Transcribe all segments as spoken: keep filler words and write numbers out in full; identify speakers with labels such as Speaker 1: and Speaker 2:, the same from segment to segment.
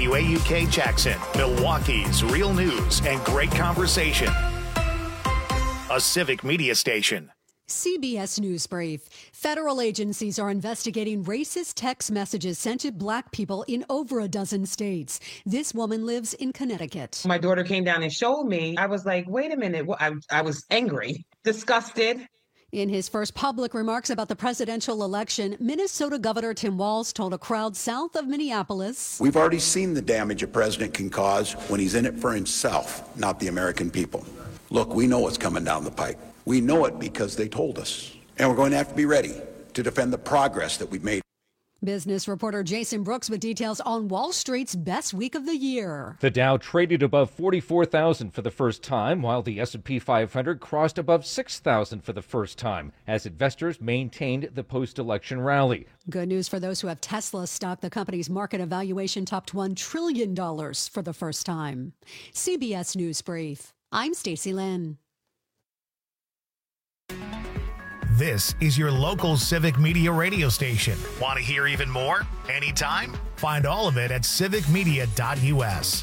Speaker 1: W A U K Jackson, Milwaukee's real news and great conversation. A Civic Media station.
Speaker 2: C B S News Brief. Federal agencies are investigating racist text messages sent to black people in over a dozen states. This woman lives in Connecticut.
Speaker 3: My daughter came down and showed me. I was like, wait a minute. I, I was angry, disgusted.
Speaker 2: In his first public remarks about the presidential election, Minnesota Governor Tim Walz told a crowd south of Minneapolis,
Speaker 4: "We've already seen the damage a president can cause when he's in it for himself, not the American people. Look, we know what's coming down the pike. We know it because they told us. And we're going to have to be ready to defend the progress that we've made."
Speaker 2: Business reporter Jason Brooks with details on Wall Street's best week of the year.
Speaker 5: The Dow traded above forty-four thousand for the first time, while the S and P five hundred crossed above six thousand for the first time, as investors maintained the post-election rally.
Speaker 2: Good news for those who have Tesla stock. The company's market evaluation topped one trillion dollars for the first time. C B S News Brief. I'm Stacey Lynn.
Speaker 1: This is your local Civic Media radio station. Want to hear even more? Anytime? Find all of it at civic media dot u s.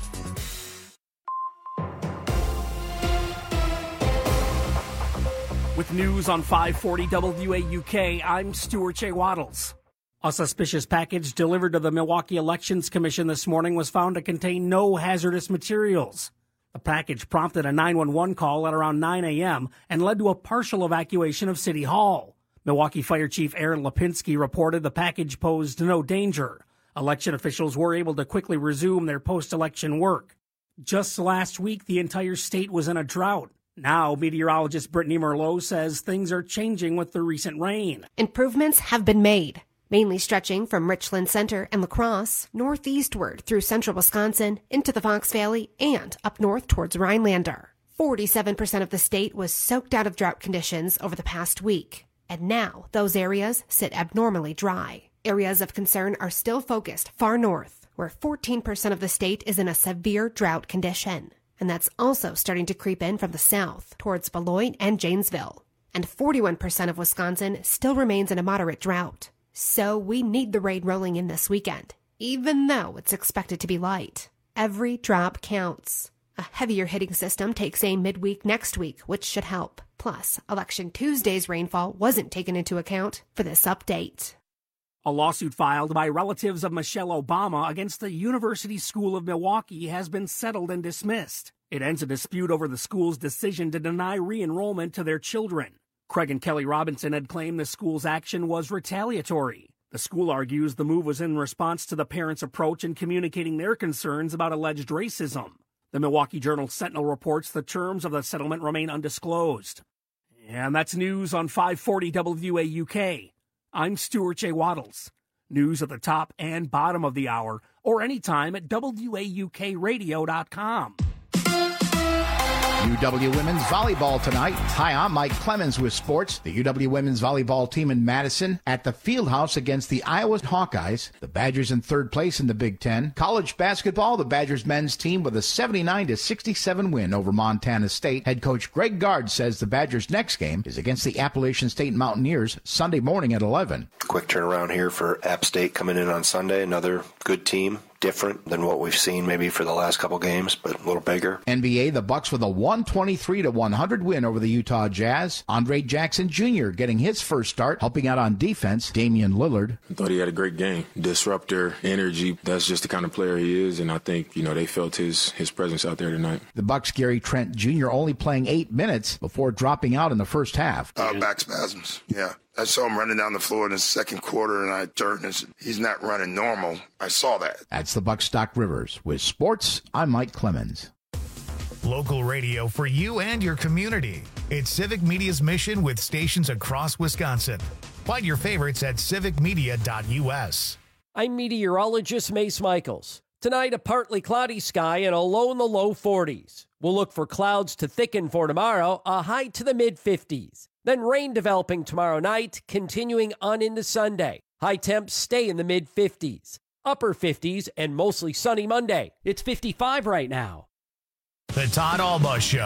Speaker 6: With news on five forty W A U K, I'm Stuart J. Waddles. A suspicious package delivered to the Milwaukee Elections Commission this morning was found to contain no hazardous materials. The package prompted a nine one one call at around nine a.m. and led to a partial evacuation of City Hall. Milwaukee Fire Chief Aaron Lipinski reported the package posed no danger. Election officials were able to quickly resume their post-election work. Just last week, the entire state was in a drought. Now, meteorologist Brittany Merlot says things are changing with the recent rain.
Speaker 7: Improvements have been made, mainly stretching from Richland Center and La Crosse northeastward through central Wisconsin into the Fox Valley and up north towards Rhinelander. forty-seven percent of the state was soaked out of drought conditions over the past week, and now those areas sit abnormally dry. Areas of concern are still focused far north, where fourteen percent of the state is in a severe drought condition, and that's also starting to creep in from the south towards Beloit and Janesville. And forty-one percent of Wisconsin still remains in a moderate drought. So we need the rain rolling in this weekend, even though it's expected to be light. Every drop counts. A heavier hitting system takes aim midweek next week, which should help. Plus, Election Tuesday's rainfall wasn't taken into account for this update.
Speaker 6: A lawsuit filed by relatives of Michelle Obama against the University School of Milwaukee has been settled and dismissed. It ends a dispute over the school's decision to deny re-enrollment to their children. Craig and Kelly Robinson had claimed the school's action was retaliatory. The school argues the move was in response to the parents' approach in communicating their concerns about alleged racism. The Milwaukee Journal Sentinel reports the terms of the settlement remain undisclosed. And that's news on five forty W A U K. I'm Stuart J. Waddles. News at the top and bottom of the hour, or anytime at W A U K radio dot com.
Speaker 8: U W Women's Volleyball tonight. Hi, I'm Mike Clemens with sports. The U W Women's Volleyball team in Madison at the Fieldhouse against the Iowa Hawkeyes. The Badgers in third place in the Big Ten. College basketball, the Badgers men's team with a seventy-nine to sixty-seven win over Montana State. Head coach Greg Gard says the Badgers' next game is against the Appalachian State Mountaineers Sunday morning at eleven.
Speaker 9: Quick turnaround here for App State coming in on Sunday. Another good team. Different than what we've seen maybe for the last couple games, but a little bigger.
Speaker 8: N B A, the Bucks with a one twenty-three to one hundred win over the Utah Jazz. Andre Jackson Junior getting his first start, helping out on defense. Damian Lillard.
Speaker 10: I thought he had a great game. Disruptor, energy. That's just the kind of player he is, and I think, you know, they felt his his presence out there tonight.
Speaker 8: The Bucks' Gary Trent Junior only playing eight minutes before dropping out in the first half.
Speaker 11: Uh, back spasms, yeah. I saw him running down the floor in the second quarter, and I turned and said, he's not running normal. I saw that.
Speaker 8: That's the Bucks Stock Rivers. With sports, I'm Mike Clemens.
Speaker 1: Local radio for you and your community. It's Civic Media's mission with stations across Wisconsin. Find your favorites at civic media dot u s.
Speaker 12: I'm meteorologist Mace Michaels. Tonight, a partly cloudy sky and a low in the low forties. We'll look for clouds to thicken for tomorrow, a high to the mid-fifties. Then rain developing tomorrow night, continuing on into Sunday. High temps stay in the mid-fifties. Upper fifties and mostly sunny Monday. It's fifty-five right now.
Speaker 1: The Todd Alba Show.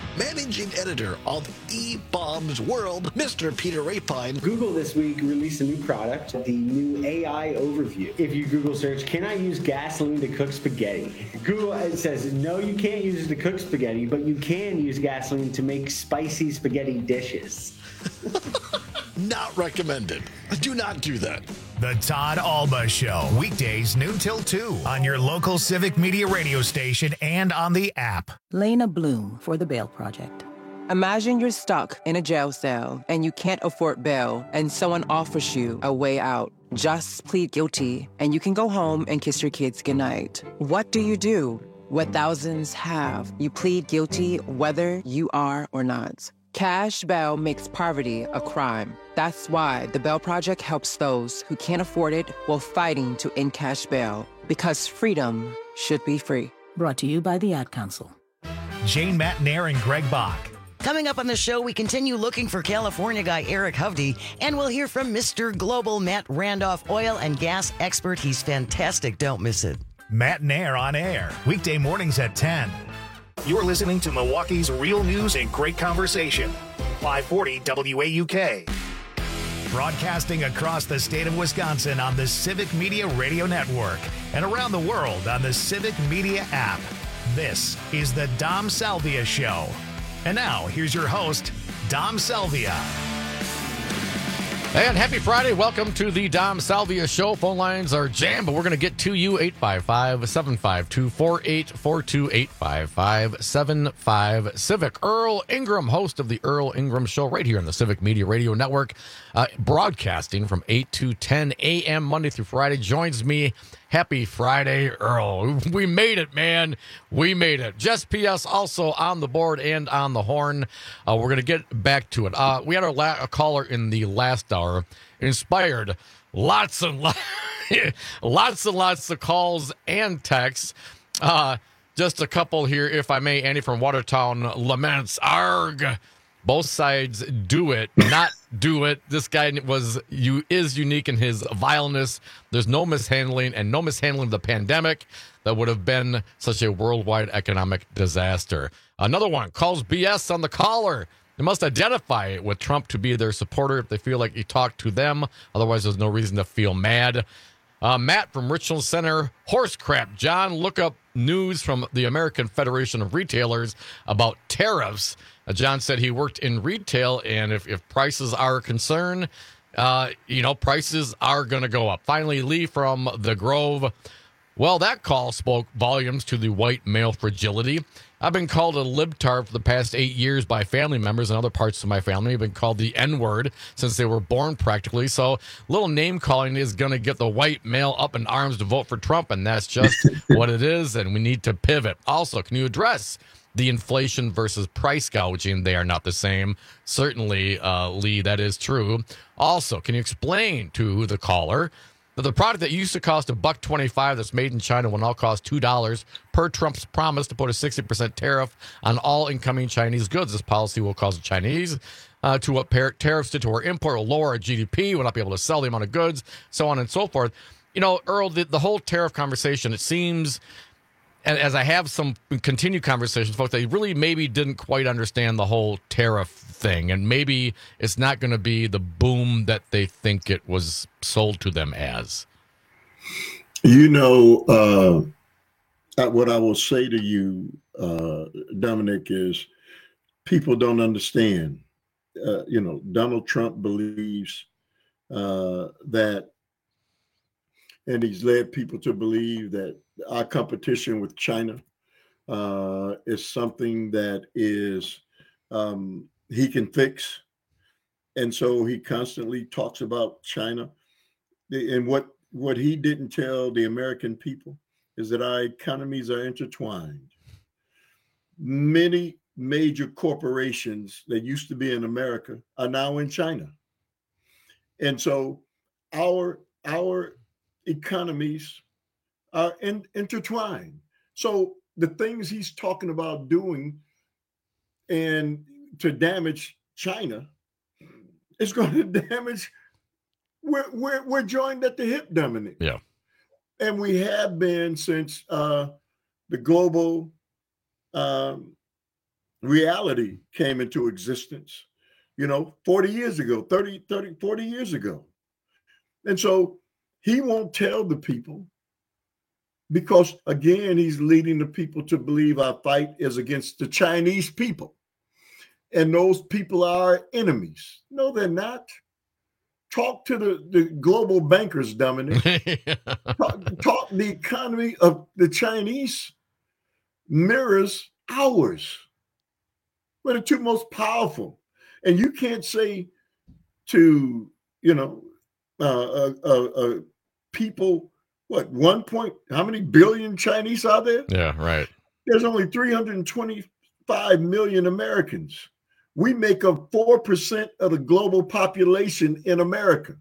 Speaker 13: managing editor of eBaum's World, Mister Peter Rapine.
Speaker 14: Google this week released a new product, the new A I overview. If you Google search, can I use gasoline to cook spaghetti? Google it says, no, you can't use it to cook spaghetti, but you can use gasoline to make spicy spaghetti dishes.
Speaker 13: Not recommended. Do not do that.
Speaker 1: The Todd Alba Show, weekdays noon till two on your local Civic Media radio station and on the app.
Speaker 15: Lena Bloom for the Bail Project.
Speaker 16: Imagine you're stuck in a jail cell and you can't afford bail and someone offers you a way out. Just plead guilty and you can go home and kiss your kids goodnight. What do you do? What thousands have. You plead guilty whether you are or not. Cash bail makes poverty a crime. That's why the Bail Project helps those who can't afford it while fighting to end cash bail. Because freedom should be free.
Speaker 15: Brought to you by the Ad Council.
Speaker 1: Jane Matnair and Greg Bach.
Speaker 17: Coming up on the show, we continue looking for California guy Eric Hovde, and we'll hear from Mister Global Matt Randolph, oil and gas expert. He's fantastic. Don't miss it.
Speaker 1: Matt Nair on air, weekday mornings at ten. You're listening to Milwaukee's real news and great conversation. five forty W A U K. Broadcasting across the state of Wisconsin on the Civic Media Radio Network and around the world on the Civic Media app. This is the Dom Salvia Show. And now, here's your host, Dom Salvia.
Speaker 18: And happy Friday. Welcome to the Dom Salvia Show. Phone lines are jammed, but we're going to get to you. eight five five, seven five two, four eight four two, eight five five, seven five, Civic. Earl Ingram, host of the Earl Ingram Show right here on the Civic Media Radio Network, uh, broadcasting from eight to ten a.m. Monday through Friday, joins me. Happy Friday, Earl. We made it, man. We made it. Jess P S also on the board and on the horn. Uh, we're going to get back to it. Uh, we had our la- a caller in the last hour. Inspired lots and lots, lots and lots of calls and texts. Uh, just a couple here, if I may. Andy from Watertown laments, arg. Both sides do it, not do it. This guy was you is unique in his vileness. There's no mishandling and no mishandling of the pandemic that would have been such a worldwide economic disaster. Another one calls B S on the caller. They must identify with Trump to be their supporter if they feel like he talked to them. Otherwise, there's no reason to feel mad. Uh, Matt from Richland Center, horse crap. John, look up news from the American Federation of Retailers about tariffs. Uh, John said he worked in retail, and if, if prices are a concern, uh, you know, prices are going to go up. Finally, Lee from the Grove. Well, that call spoke volumes to the white male fragility. I've been called a libtard for the past eight years by family members and other parts of my family. I've been called the N-word since they were born practically. So little name calling is going to get the white male up in arms to vote for Trump, and that's just what it is, and we need to pivot. Also, can you address the inflation versus price gouging? They are not the same. Certainly, uh, Lee, that is true. Also, can you explain to the caller that the product that used to cost a buck twenty-five that's made in China will now cost two dollars per Trump's promise to put a sixty percent tariff on all incoming Chinese goods? This policy will cause the Chinese uh, to what par- tariffs did to our import, will lower our G D P, will not be able to sell the amount of goods, so on and so forth. You know, Earl, the, the whole tariff conversation, it seems, and as I have some continued conversations, folks, they really maybe didn't quite understand the whole tariff thing, and maybe it's not going to be the boom that they think it was sold to them as.
Speaker 19: You know, uh, what I will say to you, uh, Dominic, is people don't understand. Uh, you know, Donald Trump believes uh, that, and he's led people to believe that our competition with China uh, is something that is um, he can fix. And so he constantly talks about China. And what, what he didn't tell the American people is that our economies are intertwined. Many major corporations that used to be in America are now in China. And so our, our economies are in, intertwined. So the things he's talking about doing and to damage China is going to damage, we're, we're, we're joined at the hip, Dominic.
Speaker 18: Yeah.
Speaker 19: And we have been since uh, the global um, reality came into existence, you know, forty years ago, thirty, thirty, forty years ago. And so he won't tell the people because, again, he's leading the people to believe our fight is against the Chinese people. And those people are our enemies. No, they're not. Talk to the, the global bankers, Dominic. talk, talk the economy of the Chinese mirrors ours. We're the two most powerful. And you can't say to, you know, uh, uh, uh, uh, people, what, one point, how many billion Chinese are there?
Speaker 18: Yeah, right.
Speaker 19: There's only three hundred twenty-five million Americans. We make up four percent of the global population in America.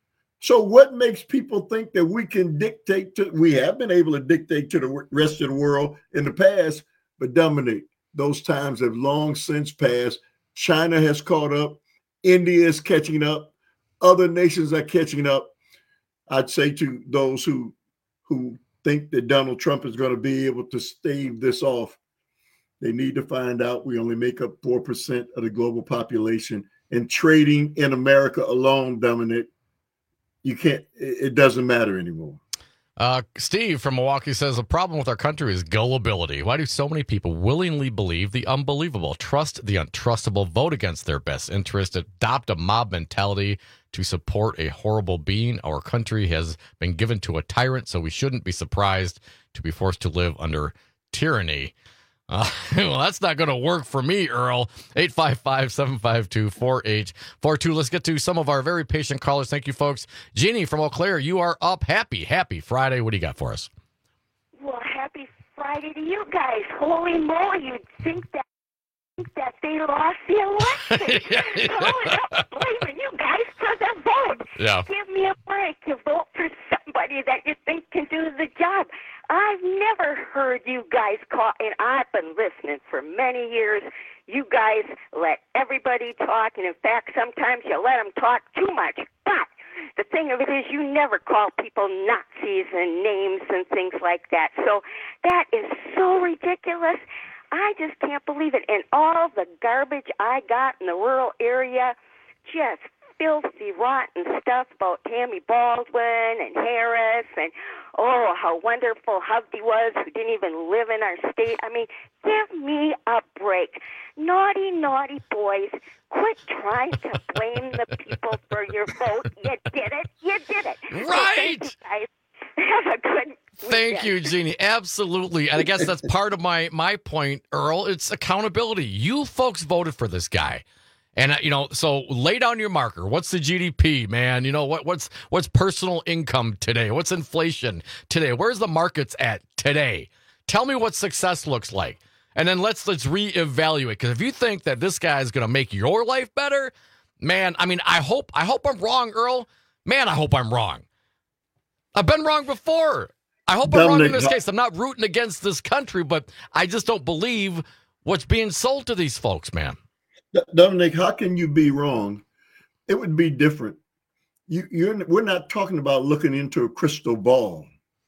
Speaker 19: So what makes people think that we can dictate to, we have been able to dictate to the rest of the world in the past, but Dominic, those times have long since passed. China has caught up. India is catching up. Other nations are catching up. I'd say to those who, who think that Donald Trump is going to be able to stave this off, they need to find out we only make up four percent of the global population. And trading in America alone, Dominic, you can't, it doesn't matter anymore.
Speaker 18: Uh, Steve from Milwaukee says the problem with our country is gullibility. Why do so many people willingly believe the unbelievable, trust the untrustable, vote against their best interest, adopt a mob mentality to support a horrible being? Our country has been given to a tyrant, so we shouldn't be surprised to be forced to live under tyranny. Uh, well, that's not going to work for me, Earl. eight five five, seven five two, four eight four two. Let's get to some of our very patient callers. Thank you, folks. Jeannie from Eau Claire, you are up. Happy, happy Friday. What do you got for us?
Speaker 20: Well, happy Friday to you guys. Holy moly, you'd think that that they lost the election. Oh, I'm blaming you guys for the vote.
Speaker 18: Yeah.
Speaker 20: Give me a break. You vote for somebody that you think can do the job. I've never heard you guys call, and I've been listening for many years. You guys let everybody talk, and in fact, sometimes you let them talk too much. But the thing of it is, you never call people Nazis and names and things like that. So that is so ridiculous. I just can't believe it. And all the garbage I got in the rural area, just filthy, rotten stuff about Tammy Baldwin and Harris and, oh, how wonderful Hovde was, who didn't even live in our state. I mean, give me a break. Naughty, naughty boys, quit trying to blame the people for your vote. You did it. You did it.
Speaker 18: Right.
Speaker 20: So thank you guys. Have a good
Speaker 18: Thank you, Jeannie. Absolutely. And I guess that's part of my my point, Earl. It's accountability. You folks voted for this guy. And, uh, you know, so lay down your marker. What's the G D P, man? You know, what what's what's personal income today? What's inflation today? Where's the markets at today? Tell me what success looks like. And then let's let's reevaluate. Because if you think that this guy is going to make your life better, man, I mean, I hope I hope I'm wrong, Earl. Man, I hope I'm wrong. I've been wrong before. I hope I'm wrong in this case. I'm not rooting against this country, but I just don't believe what's being sold to these folks, man.
Speaker 19: Dominic, how can you be wrong? It would be different. You, you're, we're not talking about looking into a crystal ball.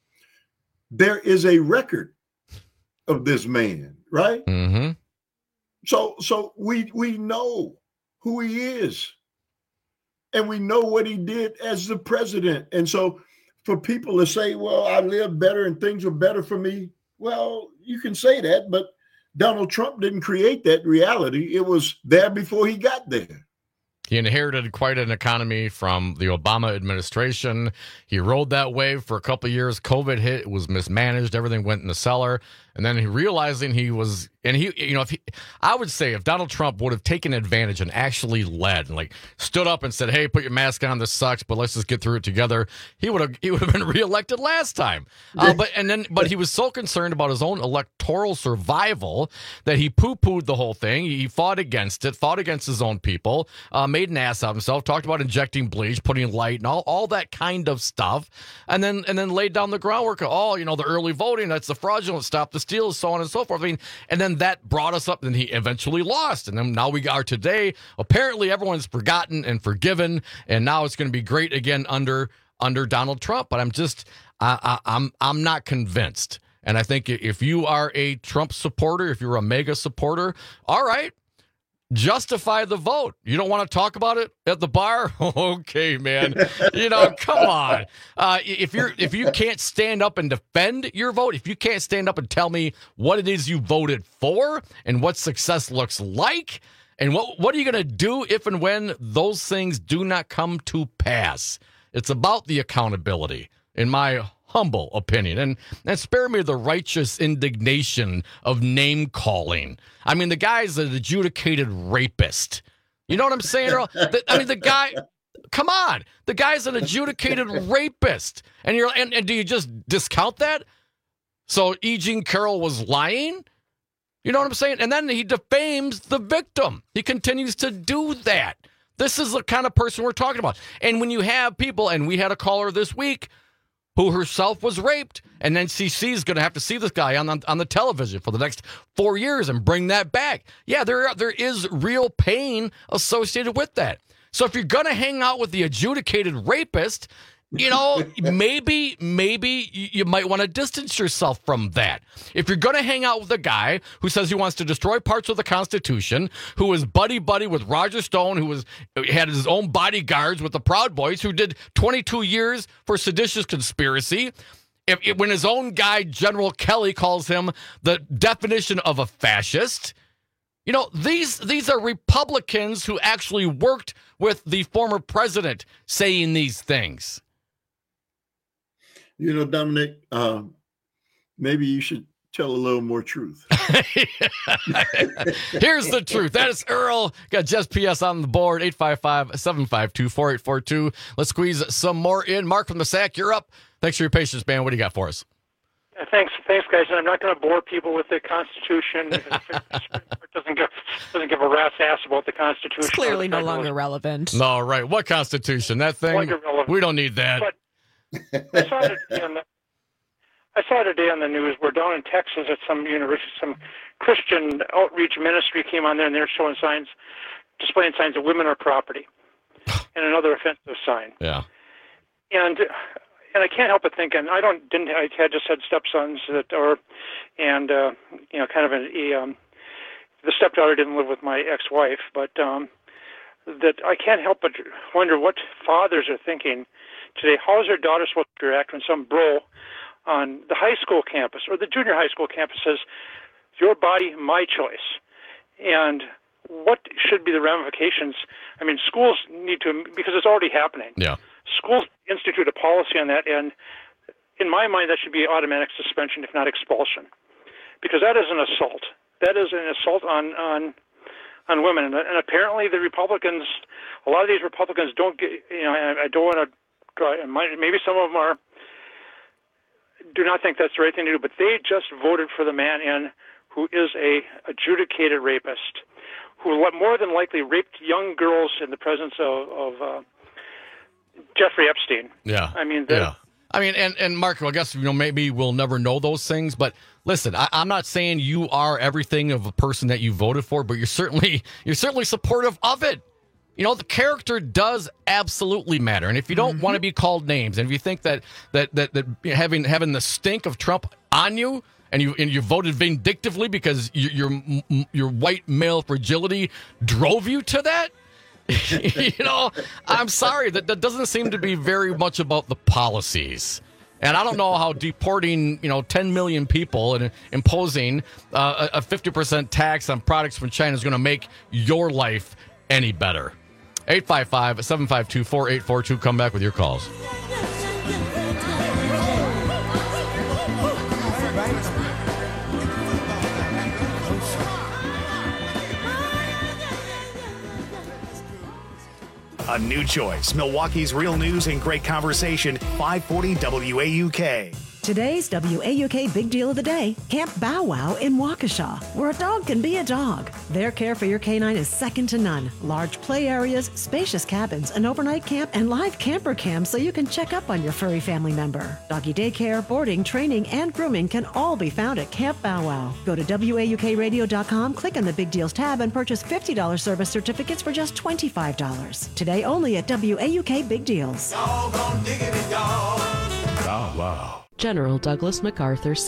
Speaker 19: There is a record of this man, right?
Speaker 18: Mm-hmm.
Speaker 19: So, so we we know who he is, and we know what he did as the president. And so, for people to say, "Well, I lived better and things were better for me," well, you can say that, but Donald Trump didn't create that reality. It was there before he got there.
Speaker 18: He inherited quite an economy from the Obama administration. He rode that wave for a couple of years. COVID hit, it was mismanaged. Everything went in the cellar. And then he realizing he was, and he, you know, if he, I would say if Donald Trump would have taken advantage and actually led and like stood up and said, "Hey, put your mask on. This sucks, but let's just get through it together," he would have, he would have been reelected last time. Uh, but and then, but he was so concerned about his own electoral survival that he poo-pooed the whole thing. He fought against it, fought against his own people, uh, made an ass out of himself, talked about injecting bleach, putting light, and all, all that kind of stuff, and then and then laid down the groundwork of, oh, you know, the early voting, that's the fraudulent stuff, the steals, so on and so forth. I mean, and then that brought us up, and he eventually lost, and then now we are today. Apparently, everyone's forgotten and forgiven, and now it's going to be great again under under Donald Trump. But I'm just, I, I, I'm I'm not convinced. And I think if you are a Trump supporter, if you're a MAGA supporter, all right, justify the vote. You don't want to talk about it at the bar? Okay, man. You know, come on. Uh, if you're if you can't stand up and defend your vote, if you can't stand up and tell me what it is you voted for and what success looks like, and what what are you going to do if and when those things do not come to pass? It's about the accountability, in my humble opinion. And, and spare me the righteous indignation of name-calling. I mean, the guy's an adjudicated rapist. You know what I'm saying, Earl? The, I mean, the guy... Come on. The guy's an adjudicated rapist. And you're and, and do you just discount that? So E. Jean Carroll was lying? You know what I'm saying? And then he defames the victim. He continues to do that. This is the kind of person we're talking about. And when you have people, and we had a caller this week who herself was raped, and then C C is going to have to see this guy on the, on the television for the next four years and bring that back. Yeah, there there is real pain associated with that. So if you're going to hang out with the adjudicated rapist, you know, maybe, maybe you might want to distance yourself from that. If you're going to hang out with a guy who says he wants to destroy parts of the Constitution, who was buddy-buddy with Roger Stone, who was had his own bodyguards with the Proud Boys, who did twenty-two years for seditious conspiracy, if, if when his own guy, General Kelly, calls him the definition of a fascist, you know, these these are Republicans who actually worked with the former president saying these things.
Speaker 19: You know, Dominic, uh, maybe you should tell a little more truth.
Speaker 18: Here's the truth. That is Earl. Got Just P S on the board, eight five five, seven five two, four eight four two. Let's squeeze some more in. Mark from the Sack, you're up. Thanks for your patience, man. What do you got for us?
Speaker 21: Uh, thanks, thanks, guys. And I'm not going to bore people with the Constitution. It doesn't give, doesn't give a rat's ass about the Constitution.
Speaker 22: It's clearly no longer relevant.
Speaker 18: No, right. What Constitution? That thing? We don't need that.
Speaker 21: But I saw it on the, I saw today on the news. We're down in Texas at some university, some Christian outreach ministry came on there, and they're showing signs, displaying signs that women are property, and another offensive sign.
Speaker 18: Yeah.
Speaker 21: And and I can't help but thinking, I don't didn't I had just had stepsons that or, and uh, you know, kind of a, a um, the stepdaughter didn't live with my ex-wife, but um, that I can't help but wonder what fathers are thinking today. How is their daughter supposed to react when some bro on the high school campus or the junior high school campus says, "Your body, my choice"? And what should be the ramifications? I mean, schools need to, because it's already happening.
Speaker 18: Yeah.
Speaker 21: Schools institute a policy on that, and in my mind, that should be automatic suspension, if not expulsion, because that is an assault. That is an assault on on on women, and, and apparently the Republicans, a lot of these Republicans don't get. You know, I, I don't want to. Maybe some of them are do not think that's the right thing to do, but they just voted for the man in who is a adjudicated rapist, who more than likely raped young girls in the presence of, of uh, Jeffrey Epstein.
Speaker 18: Yeah.
Speaker 21: I mean,
Speaker 18: yeah. I mean, and, and Mark, I guess, you know, maybe we'll never know those things, but listen, I, I'm not saying you are everything of a person that you voted for, but you're certainly, you're certainly supportive of it. You know, the character does absolutely matter. And if you don't mm-hmm. want to be called names, and if you think that that that, that having having the stink of Trump on you, and you and you voted vindictively because you, your your white male fragility drove you to that, you know, I'm sorry, that that doesn't seem to be very much about the policies. And I don't know how deporting, you know, ten million people and imposing uh, a fifty percent tax on products from China is going to make your life any better. eight five five, seven five two, four eight four two. Come back with your calls.
Speaker 1: A new choice. Milwaukee's real news and great conversation. five forty W A U K.
Speaker 23: Today's W A U K Big Deal of the Day, Camp Bow Wow in Waukesha, where a dog can be a dog. Their care for your canine is second to none. Large play areas, spacious cabins, an overnight camp, and live camper cams so you can check up on your furry family member. Doggy daycare, boarding, training, and grooming can all be found at Camp Bow Wow. Go to W A U K radio dot com, click on the Big Deals tab, and purchase fifty dollars service certificates for just twenty-five dollars. Today only at W A U K Big Deals.
Speaker 1: Bow Wow.
Speaker 24: General Douglas MacArthur said,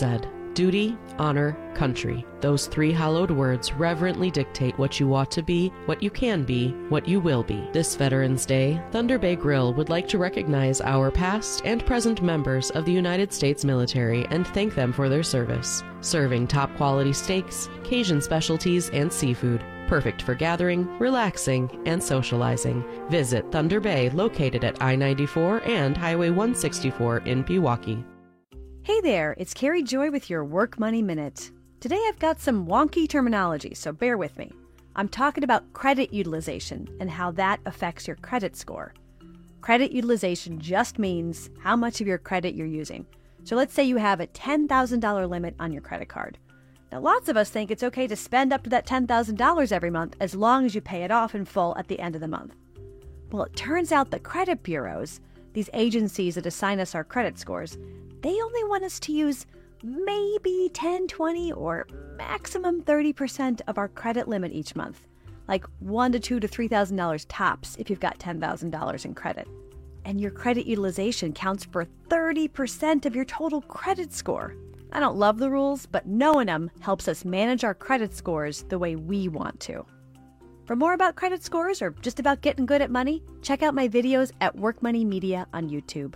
Speaker 3: Duty, honor, country. Those three hallowed words reverently dictate what you ought to be, what you can be, what you will be. This Veterans Day, Thunder Bay Grill would like to recognize our past and present members of the United States military and thank them for their service. Serving top quality steaks, Cajun specialties, and seafood. Perfect for gathering, relaxing, and socializing. Visit Thunder Bay, located at I ninety-four and Highway one sixty-four in Pewaukee.
Speaker 4: Hey there, it's Carrie Joy with your Work Money Minute. Today I've got some wonky terminology, so bear with me. I'm talking about credit utilization and how that affects your credit score. Credit utilization just means how much of your credit you're using. So let's say you have a ten thousand dollars limit on your credit card. Now lots of us think it's okay to spend up to that ten thousand dollars every month as long as you pay it off in full at the end of the month. Well, it turns out the credit bureaus, these agencies that assign us our credit scores, they only want us to use maybe ten, twenty, or maximum thirty percent of our credit limit each month. Like one to two to three thousand dollars tops if you've got ten thousand dollars in credit. And your credit utilization counts for thirty percent of your total credit score. I don't love the rules, but knowing them helps us manage our credit scores the way we want to. For more about credit scores or just about getting good at money, check out my videos at Work Money Media on YouTube.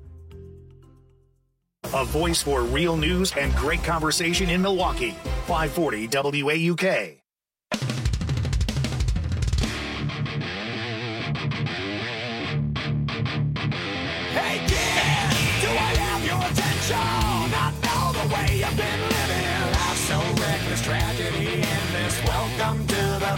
Speaker 1: A voice for real news and great conversation in Milwaukee. five forty W A U K.
Speaker 5: Hey kid, do I have your attention? I know the way you've been living. Life's so reckless, tragedy endless. Welcome to the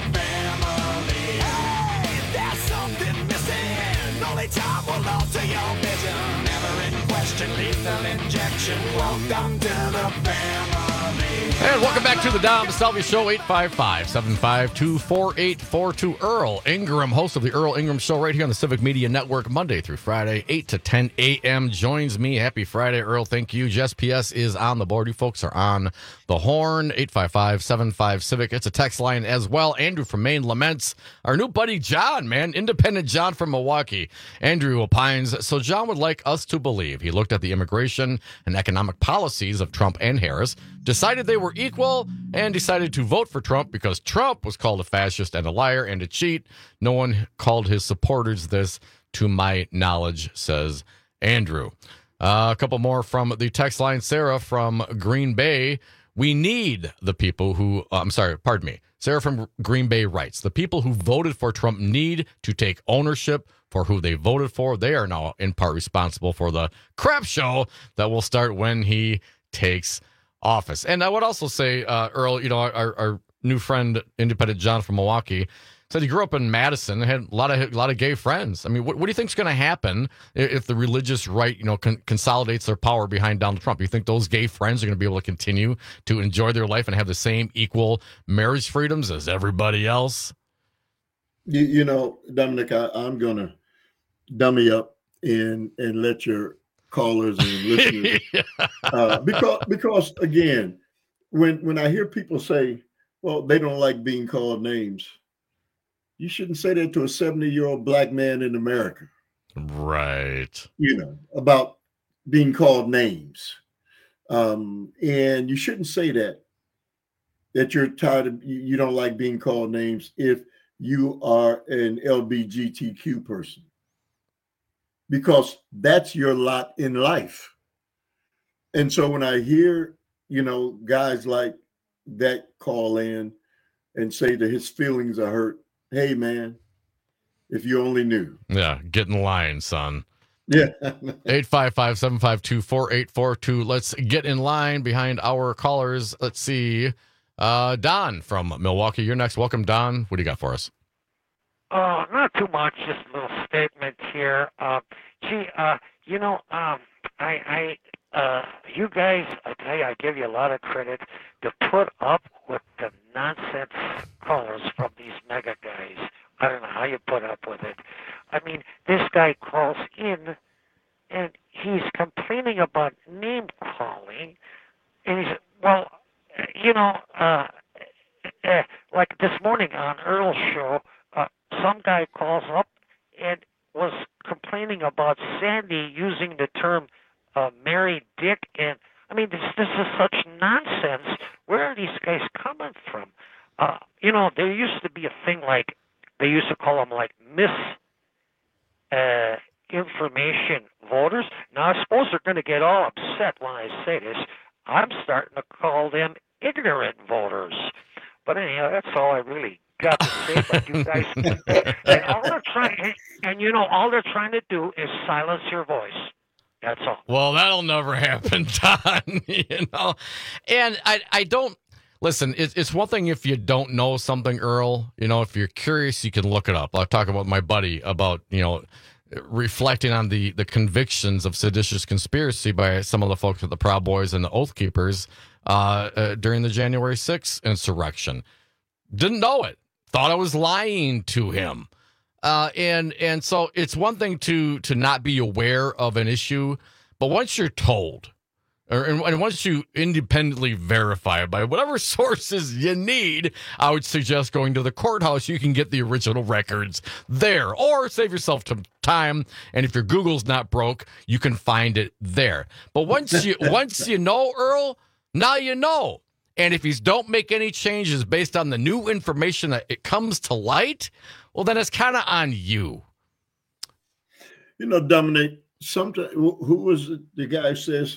Speaker 5: family. Hey, there's something missing. Only time will alter your vision. Never in question, lethal injection. Welcome to the family.
Speaker 18: And welcome back to the Dom Salvia Show, eight five five, seven five two, four eight four two. Earl Ingram, host of the Earl Ingram Show right here on the Civic Media Network, Monday through Friday, eight to ten a.m. joins me. Happy Friday, Earl. Thank you. Jess P S is on the board. You folks are on the horn, eight five five, seven five, Civic. It's a text line as well. Andrew from Maine laments our new buddy John, man, independent John from Milwaukee. Andrew opines, so John would like us to believe he looked at the immigration and economic policies of Trump and Harris, decided they were equal, and decided to vote for Trump because Trump was called a fascist and a liar and a cheat. No one called his supporters this, to my knowledge, says Andrew. Uh, a couple more from the text line. Sarah from Green Bay. We need the people who, uh, I'm sorry, pardon me. Sarah from Green Bay writes, the people who voted for Trump need to take ownership for who they voted for. They are now in part responsible for the crap show that will start when he takes office. And I would also say, uh, Earl, you know, our, our new friend, independent John from Milwaukee, said he grew up in Madison and had a lot of a lot of gay friends. I mean, what, what do you think is going to happen if the religious right, you know, con- consolidates their power behind Donald Trump? You think those gay friends are going to be able to continue to enjoy their life and have the same equal marriage freedoms as everybody else?
Speaker 19: You, you know, Dominic, I, I'm going to dummy up and and let your callers and listeners yeah. uh, because because again, when when I hear people say, well, they don't like being called names, you shouldn't say that to a seventy-year-old black man in America.
Speaker 18: Right.
Speaker 19: You know, about being called names. Um, and you shouldn't say that, that you're tired of, you, you don't like being called names if you are an L G B T Q person. Because that's your lot in life. And so when I hear, you know, guys like that call in and say that his feelings are hurt, hey, man, if you only knew.
Speaker 18: Yeah, get in line, son.
Speaker 19: Yeah.
Speaker 18: eight five five, seven five two, four eight four two. Let's get in line behind our callers. Let's see. Uh, Don from Milwaukee, you're next. Welcome, Don. What do you got for us?
Speaker 24: Uh, not too much, just a little statement here. Uh, gee, uh, you know, um, I, I, uh, you guys, I tell you, I give you a lot of credit to put up with the nonsense calls from these mega guys. I don't know how you put up with it. I mean, this guy calls in, and he's complaining about name calling, and he's, well, you know, uh, uh, like this morning on Earl's show, uh, some guy calls up and was complaining about Sandy using the term uh, married dick, and I mean, this, this is such nonsense. Where are these guys coming from? Uh, you know, there used to be a thing like, they used to call them like mis uh, information voters. Now, I suppose they're going to get all upset when I say this. I'm starting to call them ignorant voters. But anyhow, that's all I really got to say about you guys. And all they're trying, and, and you know, all they're trying to do is silence your voice. That's all.
Speaker 18: Well, that'll never happen, Don. You know, and I, I don't listen. It's it's one thing if you don't know something, Earl. You know, if you're curious, you can look it up. I'll talk about my buddy about you know reflecting on the the convictions of seditious conspiracy by some of the folks at the Proud Boys and the Oath Keepers uh, uh, during the January sixth insurrection. Didn't know it. Thought I was lying to him. Uh, and and so it's one thing to to not be aware of an issue, but once you're told, or and, and once you independently verify it by whatever sources you need, I would suggest going to the courthouse. You can get the original records there, or save yourself some time. And if your Google's not broke, you can find it there. But once you once you know, Earl, now you know. And if you don't make any changes based on the new information that it comes to light, well, then it's kind of on you.
Speaker 19: You know, Dominic, sometimes, who was it, the guy who says,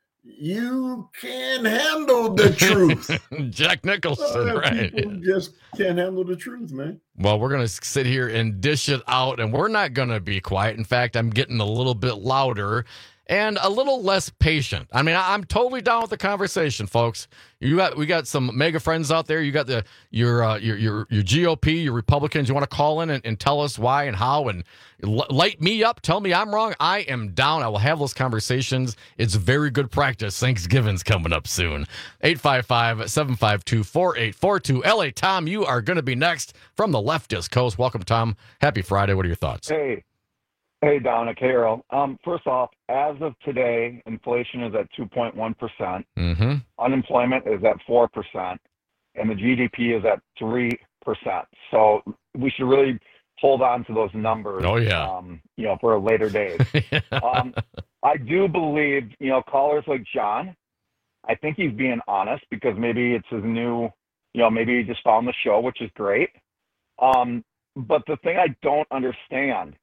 Speaker 19: you can't handle the truth?
Speaker 18: Jack Nicholson,
Speaker 19: uh,
Speaker 18: right?
Speaker 19: People just can't handle the truth, man.
Speaker 18: Well, we're going to sit here and dish it out, and we're not going to be quiet. In fact, I'm getting a little bit louder and a little less patient. I mean, I'm totally down with the conversation, folks. You got, we got some mega friends out there. You got the your uh, your your your G O P, your Republicans. You want to call in and, and tell us why and how, and light me up. Tell me I'm wrong. I am down. I will have those conversations. It's very good practice. Thanksgiving's coming up soon. eight five five, seven five two, four eight four two. L A Tom, you are going to be next from the leftist coast. Welcome, Tom. Happy Friday. What are your thoughts?
Speaker 2: Hey. Hey, Dominic. Hey, Earl. Um, first off, as of today, inflation is at two point one percent.
Speaker 18: Mm-hmm.
Speaker 2: Unemployment is at four percent. And the G D P is at three percent. So we should really hold on to those numbers.
Speaker 18: Oh, yeah.
Speaker 2: Um, you know, for later days. um, I do believe, you know, callers like John, I think he's being honest because maybe it's his new, you know, maybe he just found the show, which is great. Um, but the thing I don't understand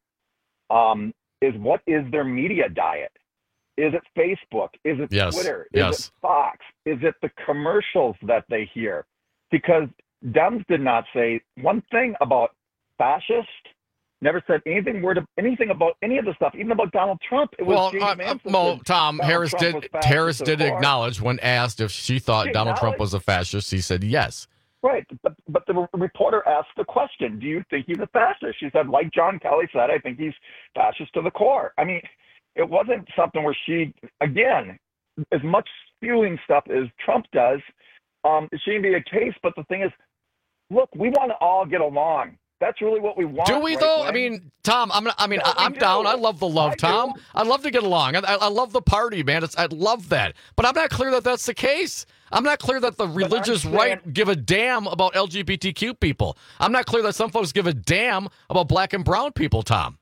Speaker 2: Um, is what is their media diet? Is it Facebook? Is it
Speaker 18: yes.
Speaker 2: Twitter? Is
Speaker 18: yes.
Speaker 2: it Fox? Is it the commercials that they hear? Because Dems did not say one thing about fascist, never said anything word of anything about any of the stuff, even about Donald Trump. It was
Speaker 18: well,
Speaker 2: James
Speaker 18: uh,
Speaker 2: Manson
Speaker 18: well
Speaker 2: said
Speaker 18: Tom,
Speaker 2: Donald
Speaker 18: Harris
Speaker 2: Trump
Speaker 18: did,
Speaker 2: was
Speaker 18: Harris did
Speaker 2: before.
Speaker 18: acknowledge when asked if she thought
Speaker 2: She
Speaker 18: Donald Trump
Speaker 2: acknowledged-
Speaker 18: was a fascist, he said yes.
Speaker 2: Right, but but the reporter asked the question, do you think he's a fascist? She said, like John Kelly said, I think he's fascist to the core. I mean, it wasn't something where she, again, as much spewing stuff as Trump does, um, it shouldn't be a case. But the thing is, look, we want to all get along. That's really what we want.
Speaker 18: Do we
Speaker 2: right,
Speaker 18: though?
Speaker 2: Wayne?
Speaker 18: I mean, Tom, I'm I mean,
Speaker 2: No,
Speaker 18: I, I'm
Speaker 2: we
Speaker 18: down.
Speaker 2: do.
Speaker 18: I love the love,
Speaker 2: I
Speaker 18: Tom.
Speaker 2: do.
Speaker 18: I love to get along. I, I love the party, man. It's, I love that. But I'm not clear that that's the case. I'm not clear that the religious
Speaker 2: saying-
Speaker 18: right give a damn about L G B T Q people. I'm not clear that some folks give a damn about black and brown people, Tom.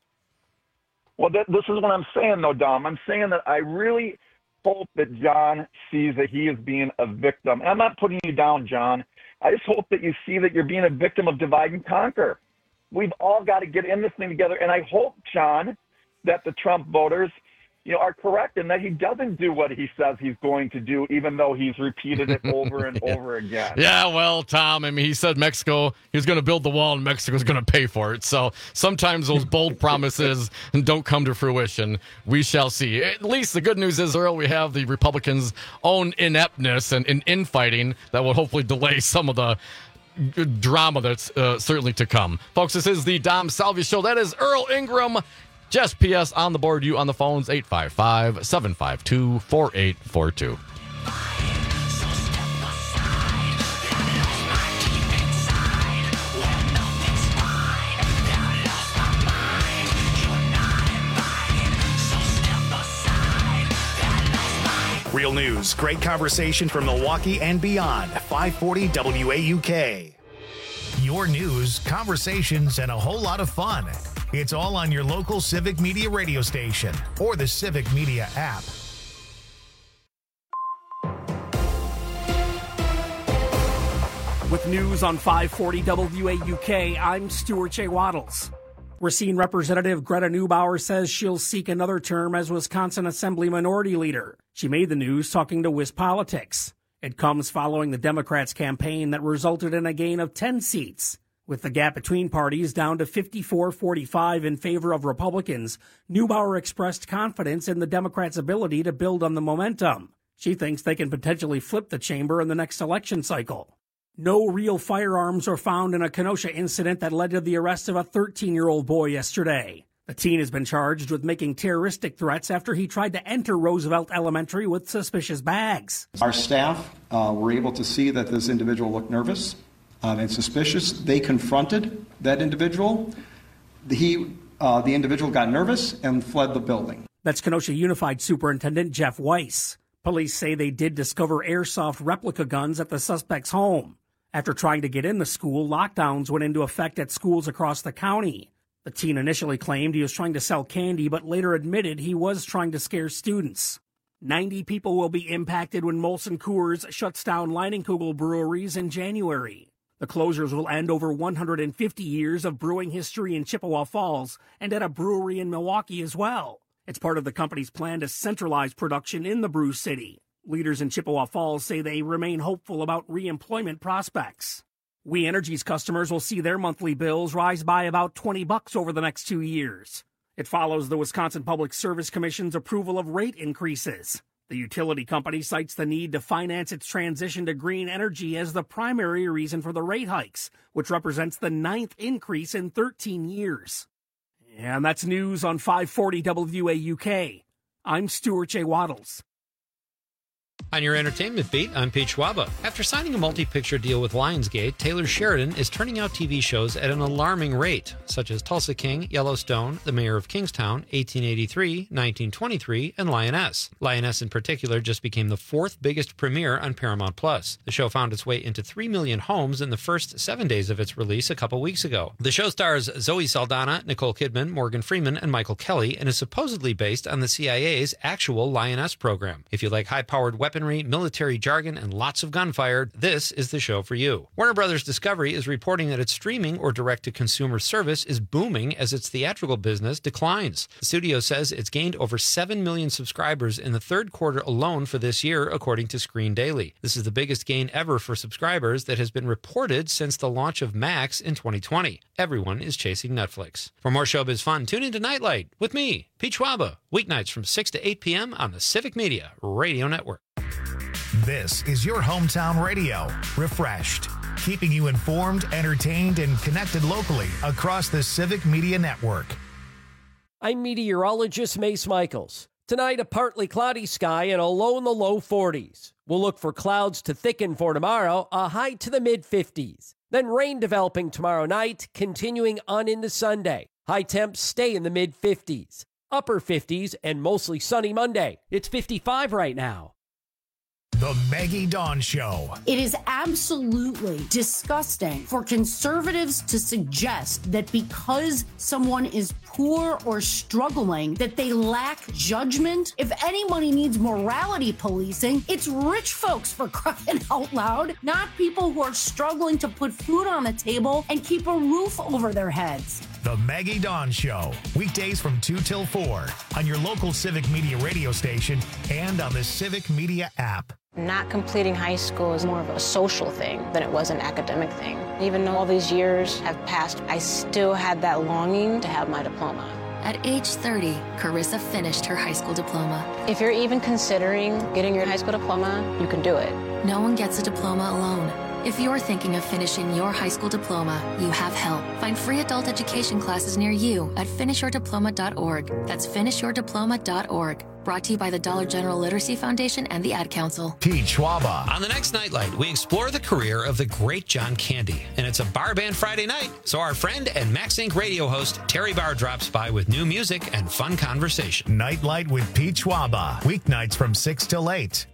Speaker 2: Well, th- this is what I'm saying, though, Dom. I'm saying that I really hope that John sees that he is being a victim. And I'm not putting you down, John. I just hope that you see that you're being a victim of divide and conquer. We've all got to get in this thing together. And I hope, John, that the Trump voters, you know, are correct and that he doesn't do what he says he's going to do, even though he's repeated it over and
Speaker 18: yeah.
Speaker 2: over again.
Speaker 18: Yeah, well, Tom, I mean, he said Mexico, he was going to build the wall and Mexico's going to pay for it. So sometimes those bold promises don't come to fruition. We shall see. At least the good news is, Earl, we have the Republicans' own ineptness and, and infighting that will hopefully delay some of the drama that's uh, certainly to come. Folks, this is the Dom Salvia Show. That is Earl Ingram. Just P S on the board, you on the phones, eight five five, seven five two, four eight four two.
Speaker 1: Real news, great conversation from Milwaukee and beyond. five forty W A U K. Your news, conversations, and a whole lot of fun. It's all on your local Civic Media radio station or the Civic Media app.
Speaker 6: With news on five forty W A U K, I'm Stuart J. Waddles. Racine Representative Greta Neubauer says she'll seek another term as Wisconsin Assembly Minority Leader. She made the news talking to WisPolitics. It comes following the Democrats' campaign that resulted in a gain of ten seats. With the gap between parties down to fifty-four forty-five in favor of Republicans, Neubauer expressed confidence in the Democrats' ability to build on the momentum. She thinks they can potentially flip the chamber in the next election cycle. No real firearms were found in a Kenosha incident that led to the arrest of a thirteen-year-old boy yesterday. The teen has been charged with making terroristic threats after he tried to enter Roosevelt Elementary with suspicious bags.
Speaker 7: Our staff uh, were able to see that this individual looked nervous um, and suspicious. They confronted that individual. He, uh, the individual got nervous and fled the building.
Speaker 6: That's Kenosha Unified Superintendent Jeff Weiss. Police say they did discover airsoft replica guns at the suspect's home. After trying to get in the school, lockdowns went into effect at schools across the county. The teen initially claimed he was trying to sell candy, but later admitted he was trying to scare students. ninety people will be impacted when Molson Coors shuts down Leinenkugel breweries in January. The closures will end over one hundred fifty years of brewing history in Chippewa Falls and at a brewery in Milwaukee as well. It's part of the company's plan to centralize production in the brew city. Leaders in Chippewa Falls say they remain hopeful about re-employment prospects. We Energy's customers will see their monthly bills rise by about twenty bucks over the next two years. It follows the Wisconsin Public Service Commission's approval of rate increases. The utility company cites the need to finance its transition to green energy as the primary reason for the rate hikes, which represents the ninth increase in thirteen years. And that's news on five forty W A U K. I'm Stuart J. Waddles.
Speaker 9: On your entertainment beat, I'm Pete Schwaba. After signing a multi-picture deal with Lionsgate, Taylor Sheridan is turning out T V shows at an alarming rate, such as Tulsa King, Yellowstone, The Mayor of Kingstown, eighteen eighty-three, nineteen twenty-three, and Lioness. Lioness in particular just became the fourth biggest premiere on Paramount Plus. The show found its way into three million homes in the first seven days of its release a couple weeks ago. The show stars Zoe Saldana, Nicole Kidman, Morgan Freeman, and Michael Kelly, and is supposedly based on the C I A's actual Lioness program. If you like high-powered weaponry, military jargon, and lots of gunfire, this is the show for you. Warner Brothers Discovery is reporting that its streaming or direct-to-consumer service is booming as its theatrical business declines. The studio says it's gained over seven million subscribers in the third quarter alone for this year, according to Screen Daily. This is the biggest gain ever for subscribers that has been reported since the launch of Max in twenty twenty. Everyone is chasing Netflix. For more showbiz fun, tune into Nightlight with me, Pete Schwaba, weeknights from six to eight p.m. on the Civic Media Radio Network.
Speaker 1: This is your hometown radio, refreshed, keeping you informed, entertained, and connected locally across the Civic Media Network.
Speaker 12: I'm meteorologist Mace Michaels. Tonight, a partly cloudy sky and a low in the low forties. We'll look for clouds to thicken for tomorrow, a high to the mid fifties. Then rain developing tomorrow night, continuing on into Sunday. High temps stay in the mid fifties. Upper fifties and mostly sunny Monday. It's fifty-five right now.
Speaker 1: The Maggie Dawn Show.
Speaker 10: It is absolutely disgusting for conservatives to suggest that because someone is poor or struggling, that they lack judgment. If anybody needs morality policing, it's rich folks, for crying out loud, not people who are struggling to put food on the table and keep a roof over their heads.
Speaker 1: The Maggie Dawn Show, weekdays from two till four on your local Civic Media radio station and on the Civic Media app.
Speaker 25: Not completing high school is more of a social thing than it was an academic thing. Even though all these years have passed, I still had that longing to have my diploma.
Speaker 26: At age thirty, Carissa finished her high school diploma.
Speaker 25: If you're even considering getting your high school diploma, you can do it.
Speaker 26: No one gets a diploma alone. If you're thinking of finishing your high school diploma, you have help. Find free adult education classes near you at finish your diploma dot org. That's finish your diploma dot org. Brought to you by the Dollar General Literacy Foundation and the Ad Council.
Speaker 1: Pete Schwaba.
Speaker 9: On the next Nightlight, we explore the career of the great John Candy. And it's a bar band Friday night, so our friend and Max Incorporated radio host Terry Barr drops by with new music and fun conversation.
Speaker 1: Nightlight with Pete Schwaba. Weeknights from six till eight.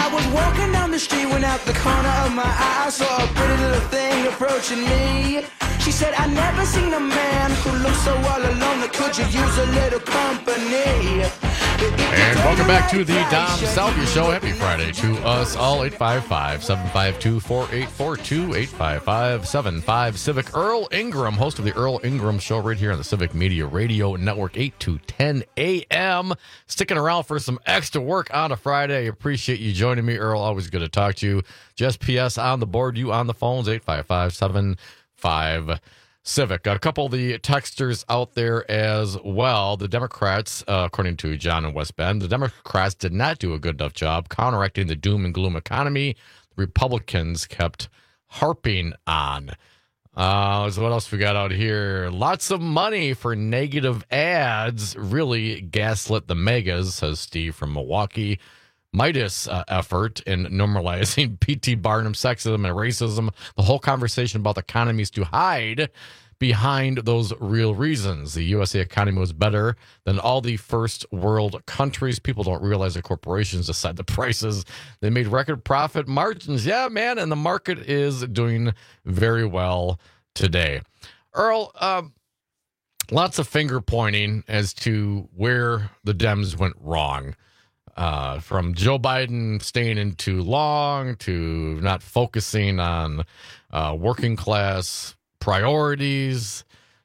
Speaker 5: Walking down the street, went out the corner of my eye, I saw a pretty little thing approaching me. She said, I never seen a man who looks so all alone. Could you use a little company?
Speaker 18: And welcome back to the Dom Salvia Show. Happy Friday to us all. eight five five, seven five two, four eight four two, eight five five, seven five Civic. Earl Ingram, host of the Earl Ingram Show right here on the Civic Media Radio Network, eight to ten a.m. Sticking around for some extra work on a Friday. I appreciate you joining me, Earl. Always good to talk to you. Just P S on the board, you on the phones, eight five five, seven five Civic. Got a couple of the texters out there as well. The Democrats, uh, according to John in West Bend, the Democrats did not do a good enough job counteracting the doom and gloom economy the Republicans kept harping on. Uh, so what else we got out here? Lots of money for negative ads really gaslit the megas, says Steve from Milwaukee. Midas uh, effort in normalizing P T Barnum sexism and racism, the whole conversation about the economy is to hide behind those real reasons. The U S A economy was better than all the first world countries. People don't realize that corporations decide the prices. They made record profit margins. Yeah, man, and the market is doing very well today. Earl, um, lots of finger pointing as to where the Dems went wrong. Uh, from Joe Biden staying in too long to not focusing on uh, working class priorities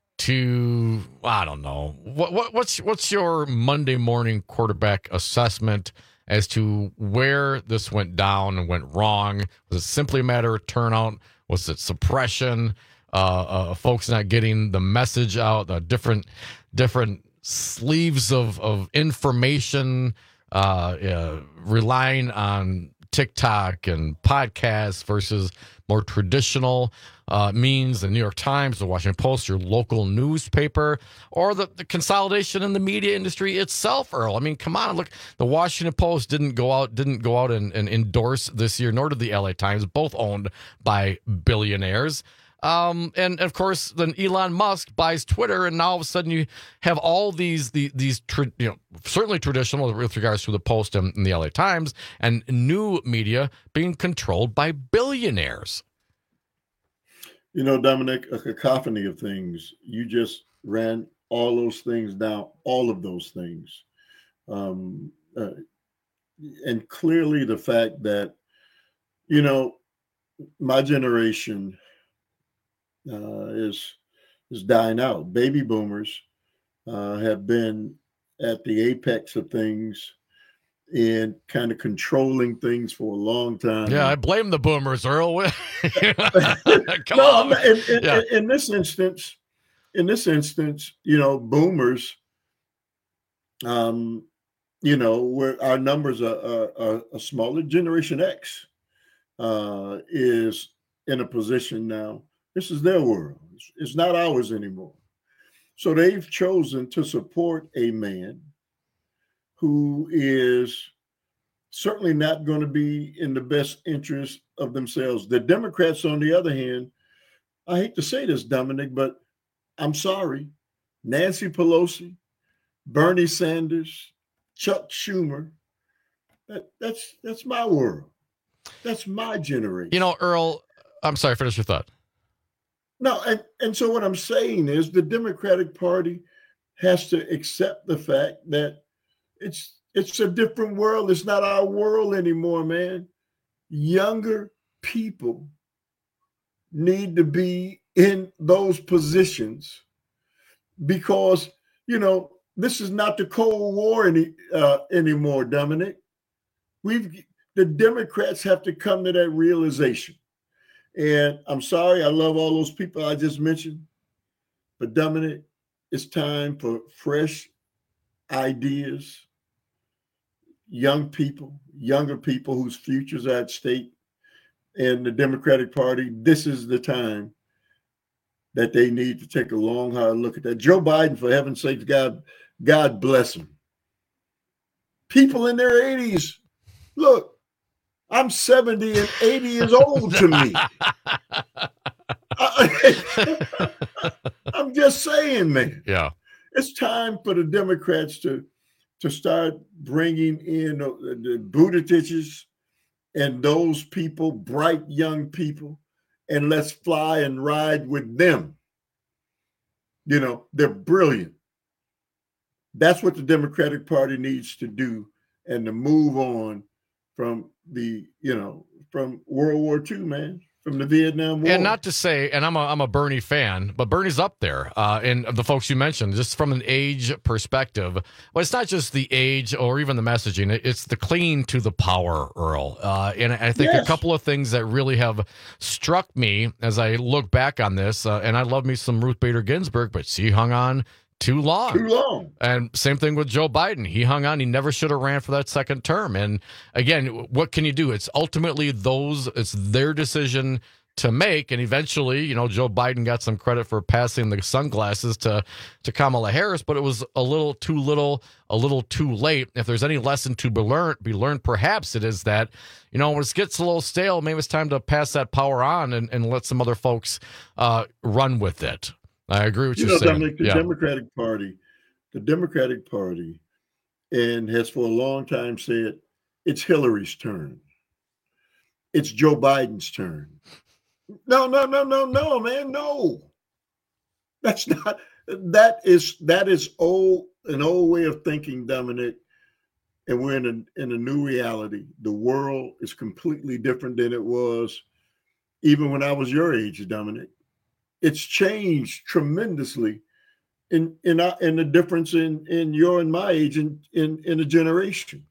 Speaker 18: to, I don't know. What, what what's what's your Monday morning quarterback assessment as to where this went down and went wrong? Was it simply a matter of turnout? Was it suppression? Uh, uh, folks not getting the message out, the different different sleeves of, of information, Uh, uh, relying on TikTok and podcasts versus more traditional uh, means, the New York Times, the Washington Post, your local newspaper, or the, the consolidation in the media industry itself, Earl. I mean, come on, look, the Washington Post didn't go out, didn't go out and, and endorse this year, nor did the L A Times, both owned by billionaires. Um, and of course, then Elon Musk buys Twitter, and now all of a sudden you have all these the, these tra- you know certainly traditional with regards to the Post and, and the L A Times and new media being controlled by billionaires.
Speaker 19: You know, Dominic, a cacophony of things. You just ran all those things down, all of those things, um, uh, and clearly the fact that you know my generation. Uh, is is dying out. Baby boomers uh, have been at the apex of things and kind of controlling things for a long time.
Speaker 18: Yeah, I blame the boomers, Earl. Come
Speaker 19: no,
Speaker 18: on.
Speaker 19: In, in,
Speaker 18: Yeah.
Speaker 19: in this instance, in this instance, you know, boomers, um, you know, where our numbers are, are, are, are smaller. Generation X uh, is in a position now. This is their world. It's not ours anymore. So they've chosen to support a man who is certainly not going to be in the best interest of themselves. The Democrats, on the other hand, I hate to say this, Dominic, but I'm sorry. Nancy Pelosi, Bernie Sanders, Chuck Schumer, that, that's that's my world. That's my generation.
Speaker 18: You know, Earl, I'm sorry, finish your thought.
Speaker 19: No, and, and so what I'm saying is the Democratic Party has to accept the fact that it's it's a different world. It's not our world anymore, man. Younger people need to be in those positions because, you know, this is not the Cold War any uh, anymore, Dominic. We've the Democrats have to come to that realization. And I'm sorry, I love all those people I just mentioned. But Dominic, it's time for fresh ideas, young people, younger people whose futures are at stake. And the Democratic Party, this is the time that they need to take a long, hard look at that. Joe Biden, for heaven's sakes, God, God bless him. People in their eighties, look, I'm seventy and eighty years old to me. I, I'm just saying, man.
Speaker 18: Yeah.
Speaker 19: It's time for the Democrats to, to start bringing in the, the Buttigiegs and those people, bright young people, and let's fly and ride with them. You know, they're brilliant. That's what the Democratic Party needs to do, and to move on from the, you know, from World War Two, man, from the Vietnam War.
Speaker 18: And not to say, and I'm a I'm a Bernie fan, but Bernie's up there, uh, and the folks you mentioned, just from an age perspective. Well, it's not just the age or even the messaging; it's the clean to the power, Earl. Uh, and I think yes. a couple of things that really have struck me as I look back on this, uh, and I love me some Ruth Bader Ginsburg, but she hung on too long.
Speaker 19: Too long.
Speaker 18: And same thing with Joe Biden. He hung on. He never should have ran for that second term. And again, what can you do? It's ultimately those, it's their decision to make. And eventually, you know, Joe Biden got some credit for passing the sunglasses to, to Kamala Harris, but it was a little too little, a little too late. If there's any lesson to be learned, be learned, perhaps it is that, you know, when it gets a little stale, maybe it's time to pass that power on and, and let some other folks uh, run with it. I agree with
Speaker 19: you
Speaker 18: you
Speaker 19: know,
Speaker 18: saying.
Speaker 19: Dominic, the
Speaker 18: yeah.
Speaker 19: Democratic Party, the Democratic Party, and has for a long time said it's Hillary's turn. It's Joe Biden's turn. No, no, no, no, no, man, no. That's not. That is that is old an old way of thinking, Dominic. And we're in a in a new reality. The world is completely different than it was even when I was your age, Dominic. It's changed tremendously in in our, in the difference in in your and my age in, in in a generation.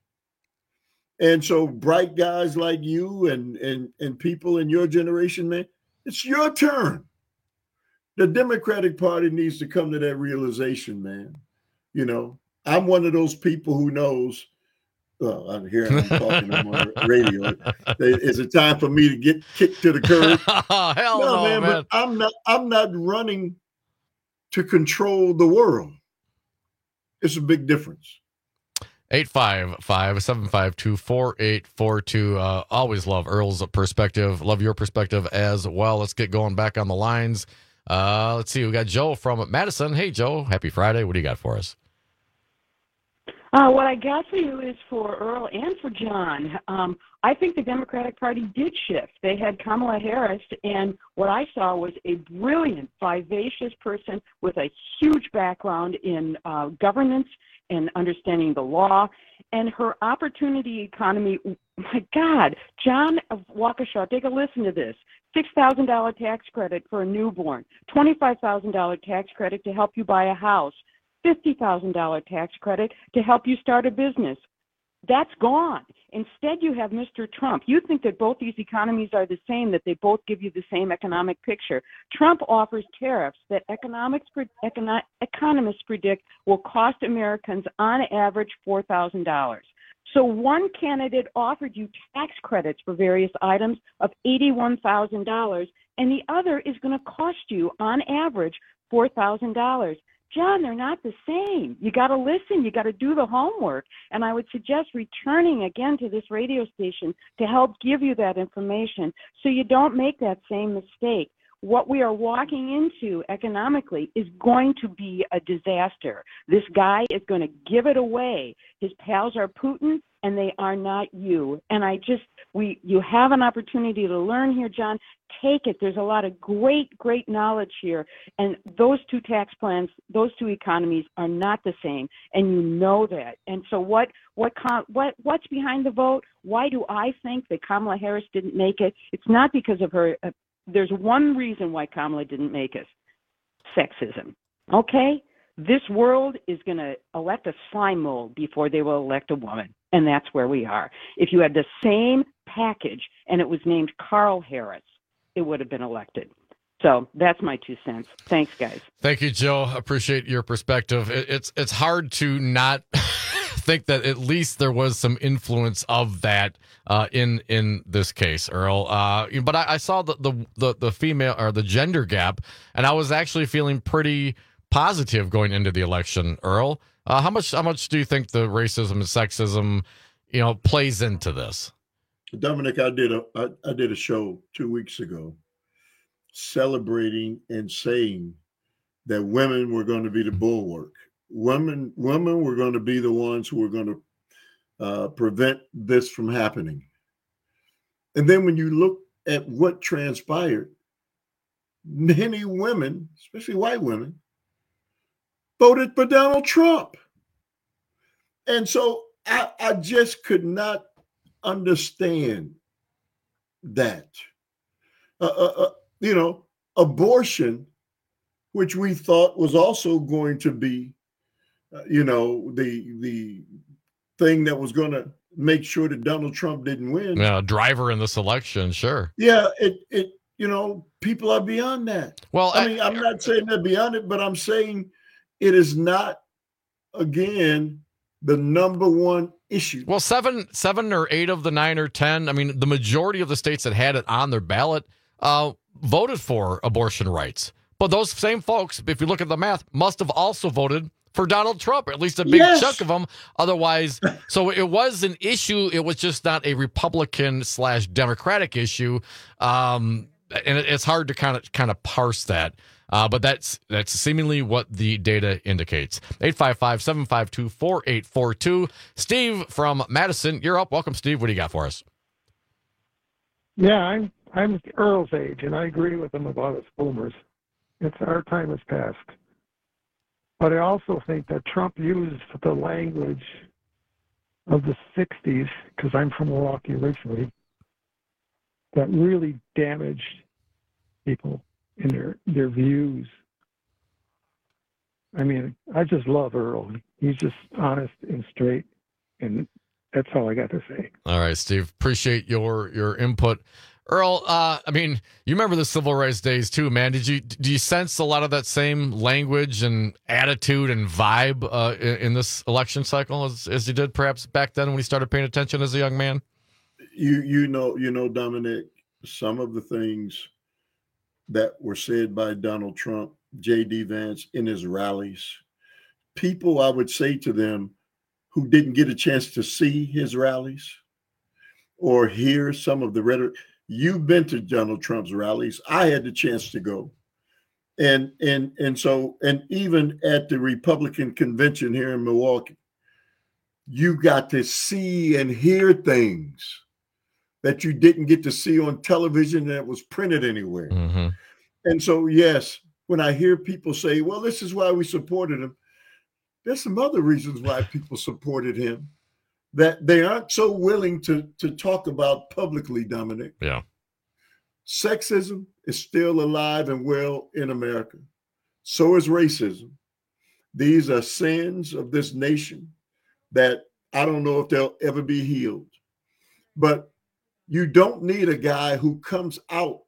Speaker 19: And so bright guys like you and and and people in your generation, man, it's your turn. The Democratic Party needs to come to that realization, man. You know, I'm one of those people who knows. Well, I'm here. I'm talking on the radio. Is it time for me to get kicked to the curb?
Speaker 18: Oh, hell no, no man, man.
Speaker 19: But I'm not. I'm not running to control the world. It's a big difference.
Speaker 18: eight five five, seven five two, four eight four two. Uh, always love Earl's perspective. Love your perspective as well. Let's get going back on the lines. Uh, let's see. We got Joe from Madison. Hey, Joe. Happy Friday. What do you got for us?
Speaker 8: Uh, what I got for you is for Earl and for John. Um, I think the Democratic Party did shift. They had Kamala Harris, and what I saw was a brilliant, vivacious person with a huge background in uh, governance and understanding the law. And her opportunity economy, my God, John of Waukesha, take a listen to this. six thousand dollars tax credit for a newborn, twenty-five thousand dollars tax credit to help you buy a house, fifty thousand dollars tax credit to help you start a business. That's gone. Instead, you have Mister Trump. You think that both these economies are the same, that they both give you the same economic picture. Trump offers tariffs that economics, econo, economists predict will cost Americans on average four thousand dollars. So one candidate offered you tax credits for various items of eighty-one thousand dollars, and the other is going to cost you on average four thousand dollars. John, they're not the same. You got to listen. You got to do the homework. And I would suggest returning again to this radio station to help give you that information so you don't make that same mistake. What we are walking into economically is going to be a disaster. This guy is going to give it away. His pals are Putin, and they are not you. And I just, we, you have an opportunity to learn here, John. Take it. There's a lot of great, great knowledge here. And those two tax plans, those two economies are not the same, and you know that. And so what, what, what, what's behind the vote? Why do I think that Kamala Harris didn't make it? It's not because of her. Uh, there's one reason why Kamala didn't make it: sexism. Okay? This world is going to elect a slime mold before they will elect a woman. And that's where we are. If you had the same package and it was named Carl Harris, it would have been elected. So that's my two cents. Thanks, guys.
Speaker 18: Thank you, Joe. Appreciate your perspective. It, it's it's hard to not think that at least there was some influence of that uh, in in this case, Earl. Uh, but I, I saw the, the the the female or the gender gap, and I was actually feeling pretty positive going into the election, Earl. Uh, how much how much do you think the racism and sexism, you know, plays into this?
Speaker 19: Dominic, I did a I, I did a show two weeks ago celebrating and saying that women were going to be the bulwark. Women, women were going to be the ones who were going to uh, prevent this from happening. And then when you look at what transpired, many women, especially white women, voted for Donald Trump. And so I, I just could not understand that. Uh, uh, uh, you know, abortion, which we thought was also going to be, uh, you know, the the thing that was going to make sure that Donald Trump didn't win.
Speaker 18: Yeah, driver in this election, sure.
Speaker 19: Yeah, it it you know, people are beyond that.
Speaker 18: Well,
Speaker 19: I,
Speaker 18: I
Speaker 19: mean, I'm not saying they're beyond it, but I'm saying it is not, again, the number one issue.
Speaker 18: Well, seven, seven or eight of the nine or ten, I mean, the majority of the states that had it on their ballot uh, voted for abortion rights. But those same folks, if you look at the math, must have also voted for Donald Trump, or at least a big
Speaker 19: Yes.
Speaker 18: chunk of them. Otherwise, so it was an issue. It was just not a Republican slash Democratic issue. Um, and it, it's hard to kind of kind of parse that. Uh, but that's that's seemingly what the data indicates. eight five five, seven five two, four eight four two. Steve from Madison, you're up. Welcome, Steve. What do you got for us?
Speaker 11: Yeah, I'm I'm Earl's age, and I agree with him about us boomers. It's our time has passed. But I also think that Trump used the language of the sixties, because I'm from Milwaukee originally, that really damaged people in their, their views. I mean, I just love Earl. He's just honest and straight, and that's all I got to say.
Speaker 18: All right, Steve. Appreciate your your input. Earl, uh, I mean, you remember the civil rights days too, man. Did you do you sense a lot of that same language and attitude and vibe uh, in, in this election cycle as, as you did perhaps back then when you started paying attention as a young man?
Speaker 19: You you know you know Dominic, some of the things that were said by Donald Trump, J D Vance in his rallies, people I would say to them who didn't get a chance to see his rallies or hear some of the rhetoric. You've been to Donald Trump's rallies. I had the chance to go. And and and so, and even at the Republican convention here in Milwaukee, you got to see and hear things that you didn't get to see on television that was printed anywhere.
Speaker 18: Mm-hmm.
Speaker 19: And so, yes, when I hear people say, well, this is why we supported him, there's some other reasons why people supported him that they aren't so willing to, to talk about publicly, Dominic.
Speaker 18: Yeah.
Speaker 19: Sexism is still alive and well in America. So is racism. These are sins of this nation that I don't know if they'll ever be healed. But you don't need a guy who comes out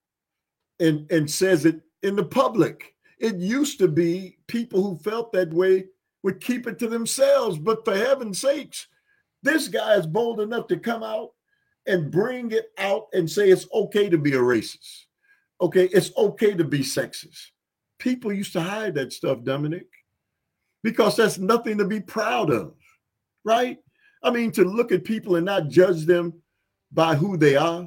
Speaker 19: and, and says it in the public. It used to be people who felt that way would keep it to themselves. But for heaven's sakes, this guy is bold enough to come out and bring it out and say it's okay to be a racist. Okay, it's okay to be sexist. People used to hide that stuff, Dominic, because that's nothing to be proud of, right? I mean, to look at people and not judge them by who they are.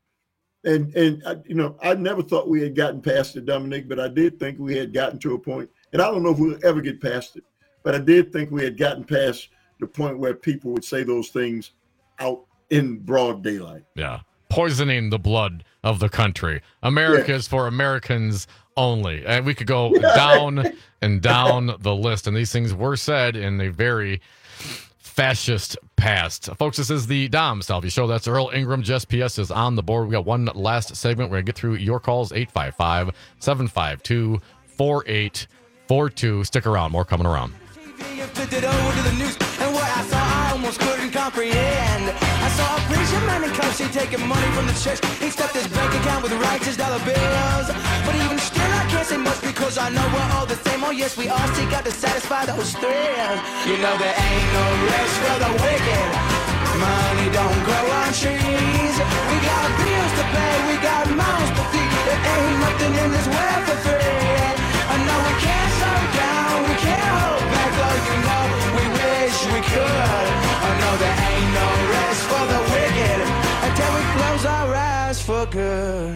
Speaker 19: And, and I, you know, I never thought we had gotten past it, Dominic, but I did think we had gotten to a point, and I don't know if we'll ever get past it, but I did think we had gotten past the point where people would say those things out in broad daylight.
Speaker 18: Yeah. Poisoning the blood of the country. America is for Americans only. And we could go down and down the list. And these things were said in a very fascist past. Folks, this is the Dom Salvi Show. That's Earl Ingram. Jess P S is on the board. We got one last segment. We're going to get through your calls. eight five five, seven five two, four eight four two. Stick around. More coming around.
Speaker 5: Flipped it over to the news, and what I saw I almost couldn't comprehend. I saw a preacher man in Coast taking money from the church. He stuffed his bank account with righteous dollar bills. But even still I can't say much because I know we're all the same. Oh yes, we all seek out to satisfy those thrills. You know there ain't no rest for the wicked. Money don't grow on trees. We got bills to pay, we got mouths to feed. There ain't nothing in this world for free. I know we can't slow down, we can't hold back, though you know we wish we could. I know there ain't no rest for the wicked until we close our eyes for good.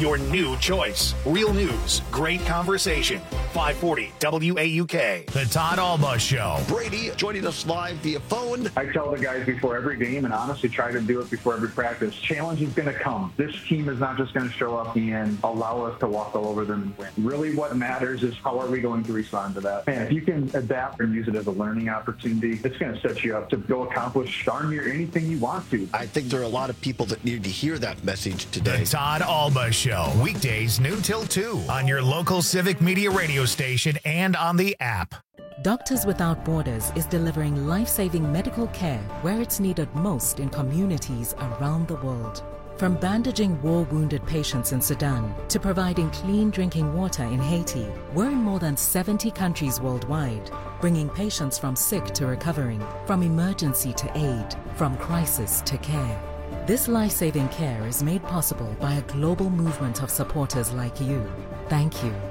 Speaker 1: your new choice. Real news, great conversation. five forty W A U K. The Todd Alba Show.
Speaker 13: Brady joining us live via phone.
Speaker 14: I tell the guys before every game, and honestly try to do it before every practice, challenge is going to come. This team is not just going to show up and allow us to walk all over them and win. Really what matters is how are we going to respond to that. And if you can adapt and use it as a learning opportunity, it's going to set you up to go accomplish darn near anything you want to.
Speaker 13: I think there are a lot of people that need to hear that message today.
Speaker 1: The Todd Alba Show. Weekdays noon till two on your local Civic Media radio station and on the app.
Speaker 15: Doctors Without Borders is delivering life-saving medical care where it's needed most in communities around the world. From bandaging war-wounded patients in Sudan to providing clean drinking water in Haiti, we're in more than seventy countries worldwide, bringing patients from sick to recovering, from emergency to aid, from crisis to care. This life-saving care is made possible by a global movement of supporters like you. Thank you.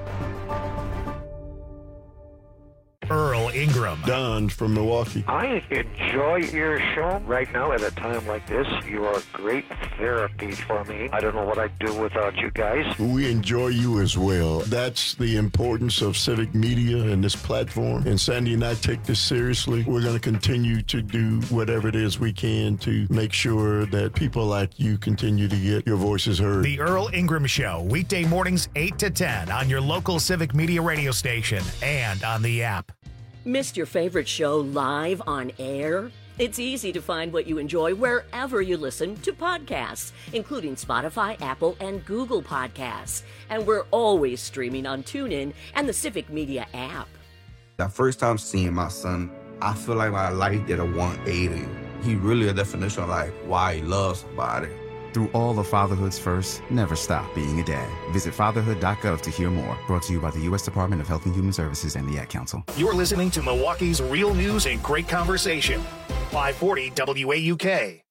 Speaker 1: Earl Ingram.
Speaker 19: Don from Milwaukee.
Speaker 24: I enjoy your show right now at a time like this. You are great therapy for me. I don't know what I'd do without you guys.
Speaker 19: We enjoy you as well. That's the importance of civic media and this platform. And Sandy and I take this seriously. We're going to continue to do whatever it is we can to make sure that people like you continue to get your voices heard.
Speaker 1: The Earl Ingram Show, weekday mornings eight to ten on your local Civic Media radio station and on the app.
Speaker 16: Missed your favorite show live on air? It's easy to find what you enjoy wherever you listen to podcasts, including Spotify, Apple, and Google Podcasts. And we're always streaming on TuneIn and the Civic Media app.
Speaker 17: The first time seeing my son, I feel like my life did a one eighty. He really a definition of like why he loves somebody.
Speaker 20: Through all of fatherhood's first, never stop being a dad. Visit fatherhood dot gov to hear more. Brought to you by the U S Department of Health and Human Services and the Ad Council.
Speaker 1: You're listening to Milwaukee's real news and great conversation. five forty W A U K.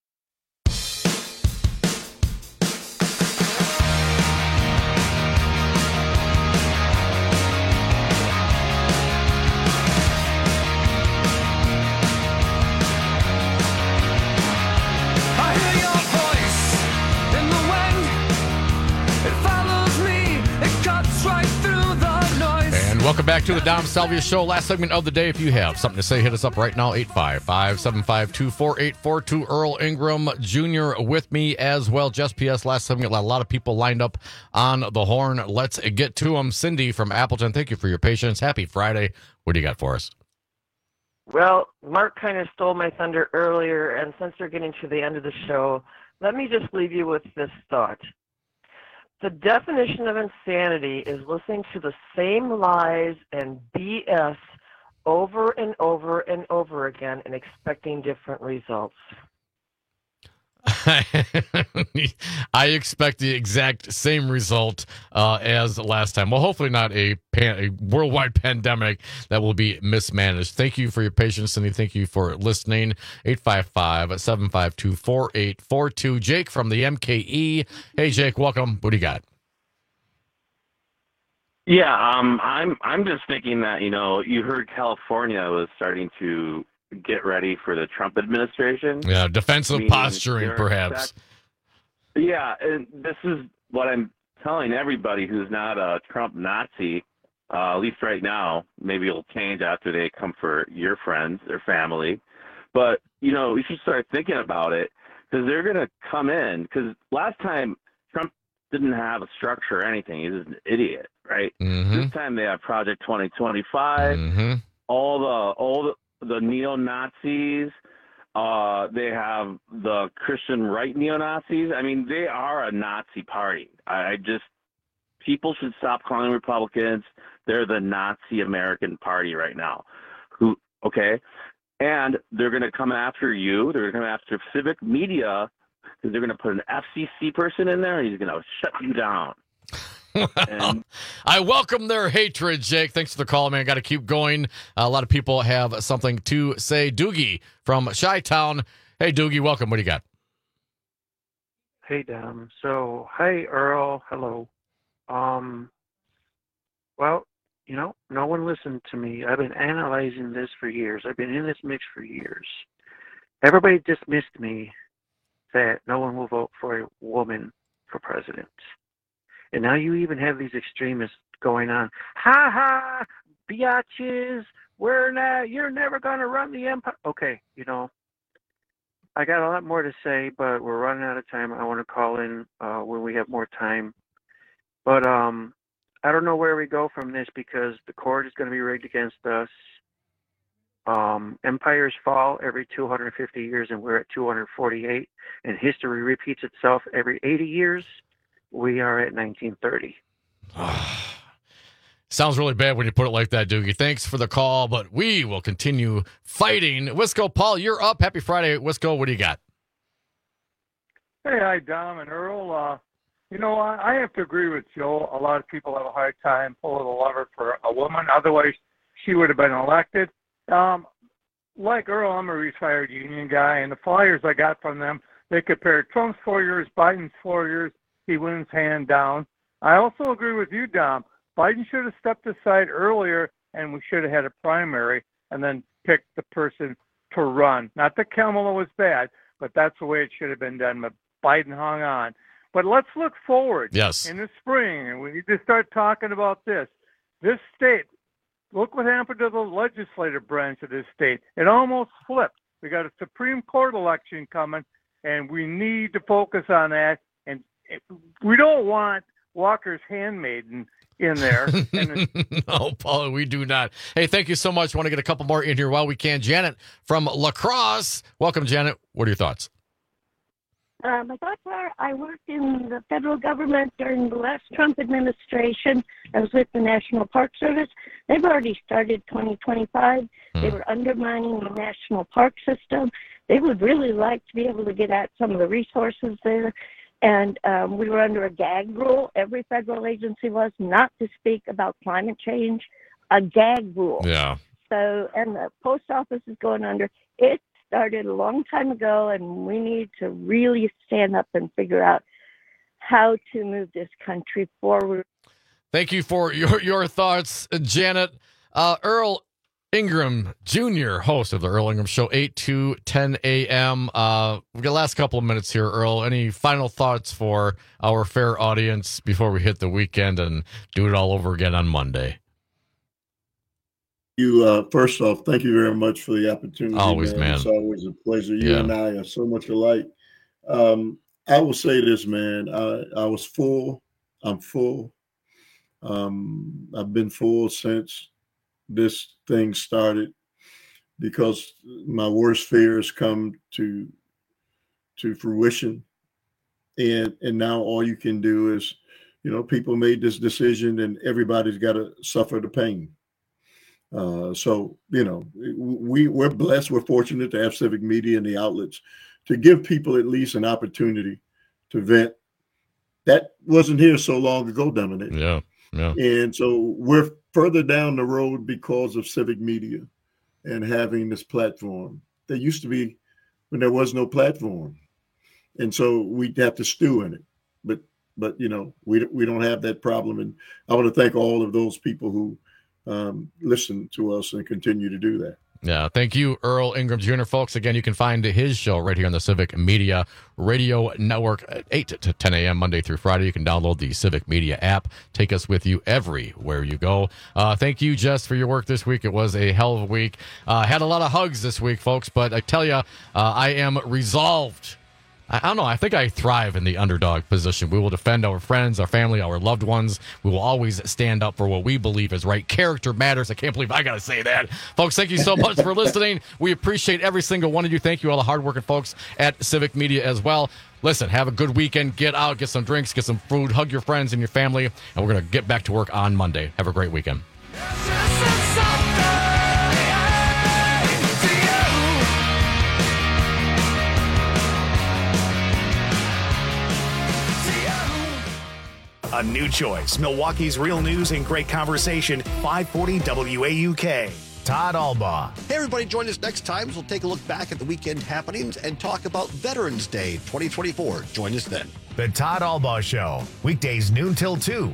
Speaker 18: Welcome back to the Dom Salvia Show. Last segment of the day. If you have something to say, hit us up right now. eight five five, seven five two, four eight four two. Earl Ingram Junior with me as well. Just P S last segment. A lot of people lined up on the horn. Let's get to them. Cindy from Appleton, thank you for your patience. Happy Friday. What do you got for us?
Speaker 27: Well, Mark kind of stole my thunder earlier, and since we're getting to the end of the show, let me just leave you with this thought. The definition of insanity is listening to the same lies and B S over and over and over again and expecting different results.
Speaker 18: I expect the exact same result uh, as last time. Well, hopefully not a, pan- a worldwide pandemic that will be mismanaged. Thank you for your patience, Cindy. Thank you for listening. eight five five, seven five two, four eight four two. Jake from the M K E. Hey, Jake, welcome. What do you got?
Speaker 28: Yeah, um, I'm I'm just thinking that, you know, you heard California was starting to get ready for the Trump administration.
Speaker 18: Yeah, defensive posturing, perhaps.
Speaker 28: Expect- yeah, and this is what I'm telling everybody who's not a Trump Nazi, uh, at least right now. Maybe it'll change after they come for your friends, their family. But, you know, you should start thinking about it because they're going to come in. Because last time Trump didn't have a structure or anything. He's just an idiot, right?
Speaker 18: Mm-hmm.
Speaker 28: This time they have Project twenty twenty-five,
Speaker 18: mm-hmm.
Speaker 28: all the all the the neo-Nazis, uh, they have the Christian right neo-Nazis. I mean, they are a Nazi party. I, I just, people should stop calling Republicans. They're the Nazi American party right now. Who, okay? And they're going to come after you. They're going to come after civic media because they're going to put an F C C person in there and he's going to shut you down.
Speaker 18: And I welcome their hatred, Jake. Thanks for the call, man. Got to keep going. Uh, a lot of people have something to say. Doogie from Chi-Town. Hey, Doogie, welcome. What do you got?
Speaker 29: Hey, Dom. So, hi, Earl. Hello. Um. Well, you know, no one listened to me. I've been analyzing this for years. I've been in this mix for years. Everybody dismissed me that no one will vote for a woman for president. And now you even have these extremists going on. Ha ha, biatches, we're not, you're never going to run the empire. Okay, you know, I got a lot more to say, but we're running out of time. I want to call in uh, when we have more time. But um, I don't know where we go from this because the court is going to be rigged against us. Um, empires fall every two hundred fifty years, and we're at two hundred forty-eight. And history repeats itself every eighty years. We are at nineteen thirty.
Speaker 18: Sounds really bad when you put it like that, Doogie. Thanks for the call, but we will continue fighting. Wisco, Paul, you're up. Happy Friday. Wisco, what do you got?
Speaker 2: Hey, hi, Dom and Earl. Uh, you know, I, I have to agree with Joe. A lot of people have a hard time pulling the lever for a woman. Otherwise, she would have been elected. Um, like Earl, I'm a retired union guy, and the flyers I got from them, they compared Trump's four years, Biden's four years. He wins hand down. I also agree with you, Dom. Biden should have stepped aside earlier, and we should have had a primary and then picked the person to run. Not that Kamala was bad, but that's the way it should have been done. But Biden hung on. But let's look forward.
Speaker 18: Yes.
Speaker 2: In the spring, and we need to start talking about this. This state, look what happened to the legislative branch of this state. It almost flipped. We got a Supreme Court election coming, and we need to focus on that. And we don't want Walker's handmaiden in there. And
Speaker 18: no, Paul, we do not. Hey, thank you so much. Want to get a couple more in here while we can. Janet from La Crosse. Welcome, Janet. What are your thoughts?
Speaker 3: Uh, my thoughts are I worked in the federal government during the last Trump administration. I was with the National Park Service. They've already started twenty twenty-five. Mm. They were undermining the national park system. They would really like to be able to get at some of the resources there. And um, we were under a gag rule. Every federal agency was not to speak about climate change, a gag rule.
Speaker 18: Yeah.
Speaker 3: So, and the post office is going under. It started a long time ago, and we need to really stand up and figure out how to move this country forward.
Speaker 18: Thank you for your, your thoughts, Janet. Uh, Earl Ingram, Junior, host of the Earl Ingram Show, eight to ten a.m. Uh, we've got the last couple of minutes here, Earl. Any final thoughts for our fair audience before we hit the weekend and do it all over again on Monday?
Speaker 19: You uh, first off, thank you very much for the opportunity.
Speaker 18: Always, man. man.
Speaker 19: It's always a pleasure. You
Speaker 18: yeah.
Speaker 19: and I are so much alike. Um, I will say this, man. I, I was full. I'm full. Um, I've been full since this thing started because my worst fears come to to fruition, and and now all you can do is, you know, people made this decision, and everybody's got to suffer the pain. Uh, so, you know, we, we're blessed, we're fortunate to have civic media and the outlets to give people at least an opportunity to vent. That wasn't here so long ago, Dominic.
Speaker 18: Yeah, yeah.
Speaker 19: And so we're further down the road because of civic media and having this platform. There used to be when there was no platform. And so we'd have to stew in it. But, but you know, we, we don't have that problem. And I want to thank all of those people who Um, listen to us and continue to do that.
Speaker 18: Yeah, thank you, Earl Ingram Junior Folks, again, you can find his show right here on the Civic Media Radio Network at eight to ten a.m. Monday through Friday. You can download the Civic Media app. Take us with you everywhere you go. Uh, thank you, Jess, for your work this week. It was a hell of a week. Uh, had a lot of hugs this week, folks, but I tell you, uh, I am resolved. I don't know. I think I thrive in the underdog position. We will defend our friends, our family, our loved ones. We will always stand up for what we believe is right. Character matters. I can't believe I got to say that. Folks, thank you so much for listening. We appreciate every single one of you. Thank you, all the hardworking folks at Civic Media as well. Listen, have a good weekend. Get out, get some drinks, get some food, hug your friends and your family, and we're going to get back to work on Monday. Have a great weekend.
Speaker 1: A new choice. Milwaukee's real news and great conversation. five forty W A U K. Todd Albaugh.
Speaker 13: Hey, everybody, join us next time as we'll take a look back at the weekend happenings and talk about Veterans Day twenty twenty-four. Join us then.
Speaker 1: The Todd Albaugh Show. Weekdays noon till two.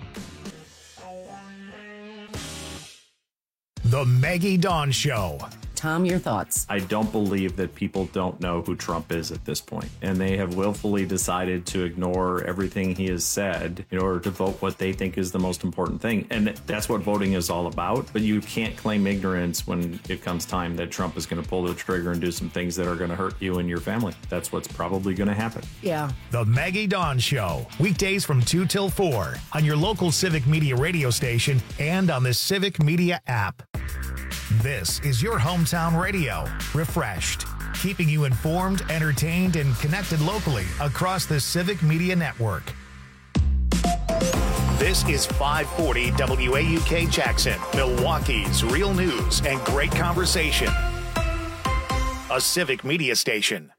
Speaker 1: The Maggie Dawn Show.
Speaker 4: Tom, your thoughts?
Speaker 6: I don't believe that people don't know who Trump is at this point, and they have willfully decided to ignore everything he has said in order to vote what they think is the most important thing. And that's what voting is all about. But you can't claim ignorance when it comes time that Trump is going to pull the trigger and do some things that are going to hurt you and your family. That's what's probably going to happen.
Speaker 4: Yeah.
Speaker 1: The Maggie Dawn Show, weekdays from two till four on your local Civic Media radio station and on the Civic Media app. This is your hometown radio, refreshed, keeping you informed, entertained, and connected locally across the Civic Media Network. This is five forty W A U K Jackson, Milwaukee's real news and great conversation. A Civic Media station.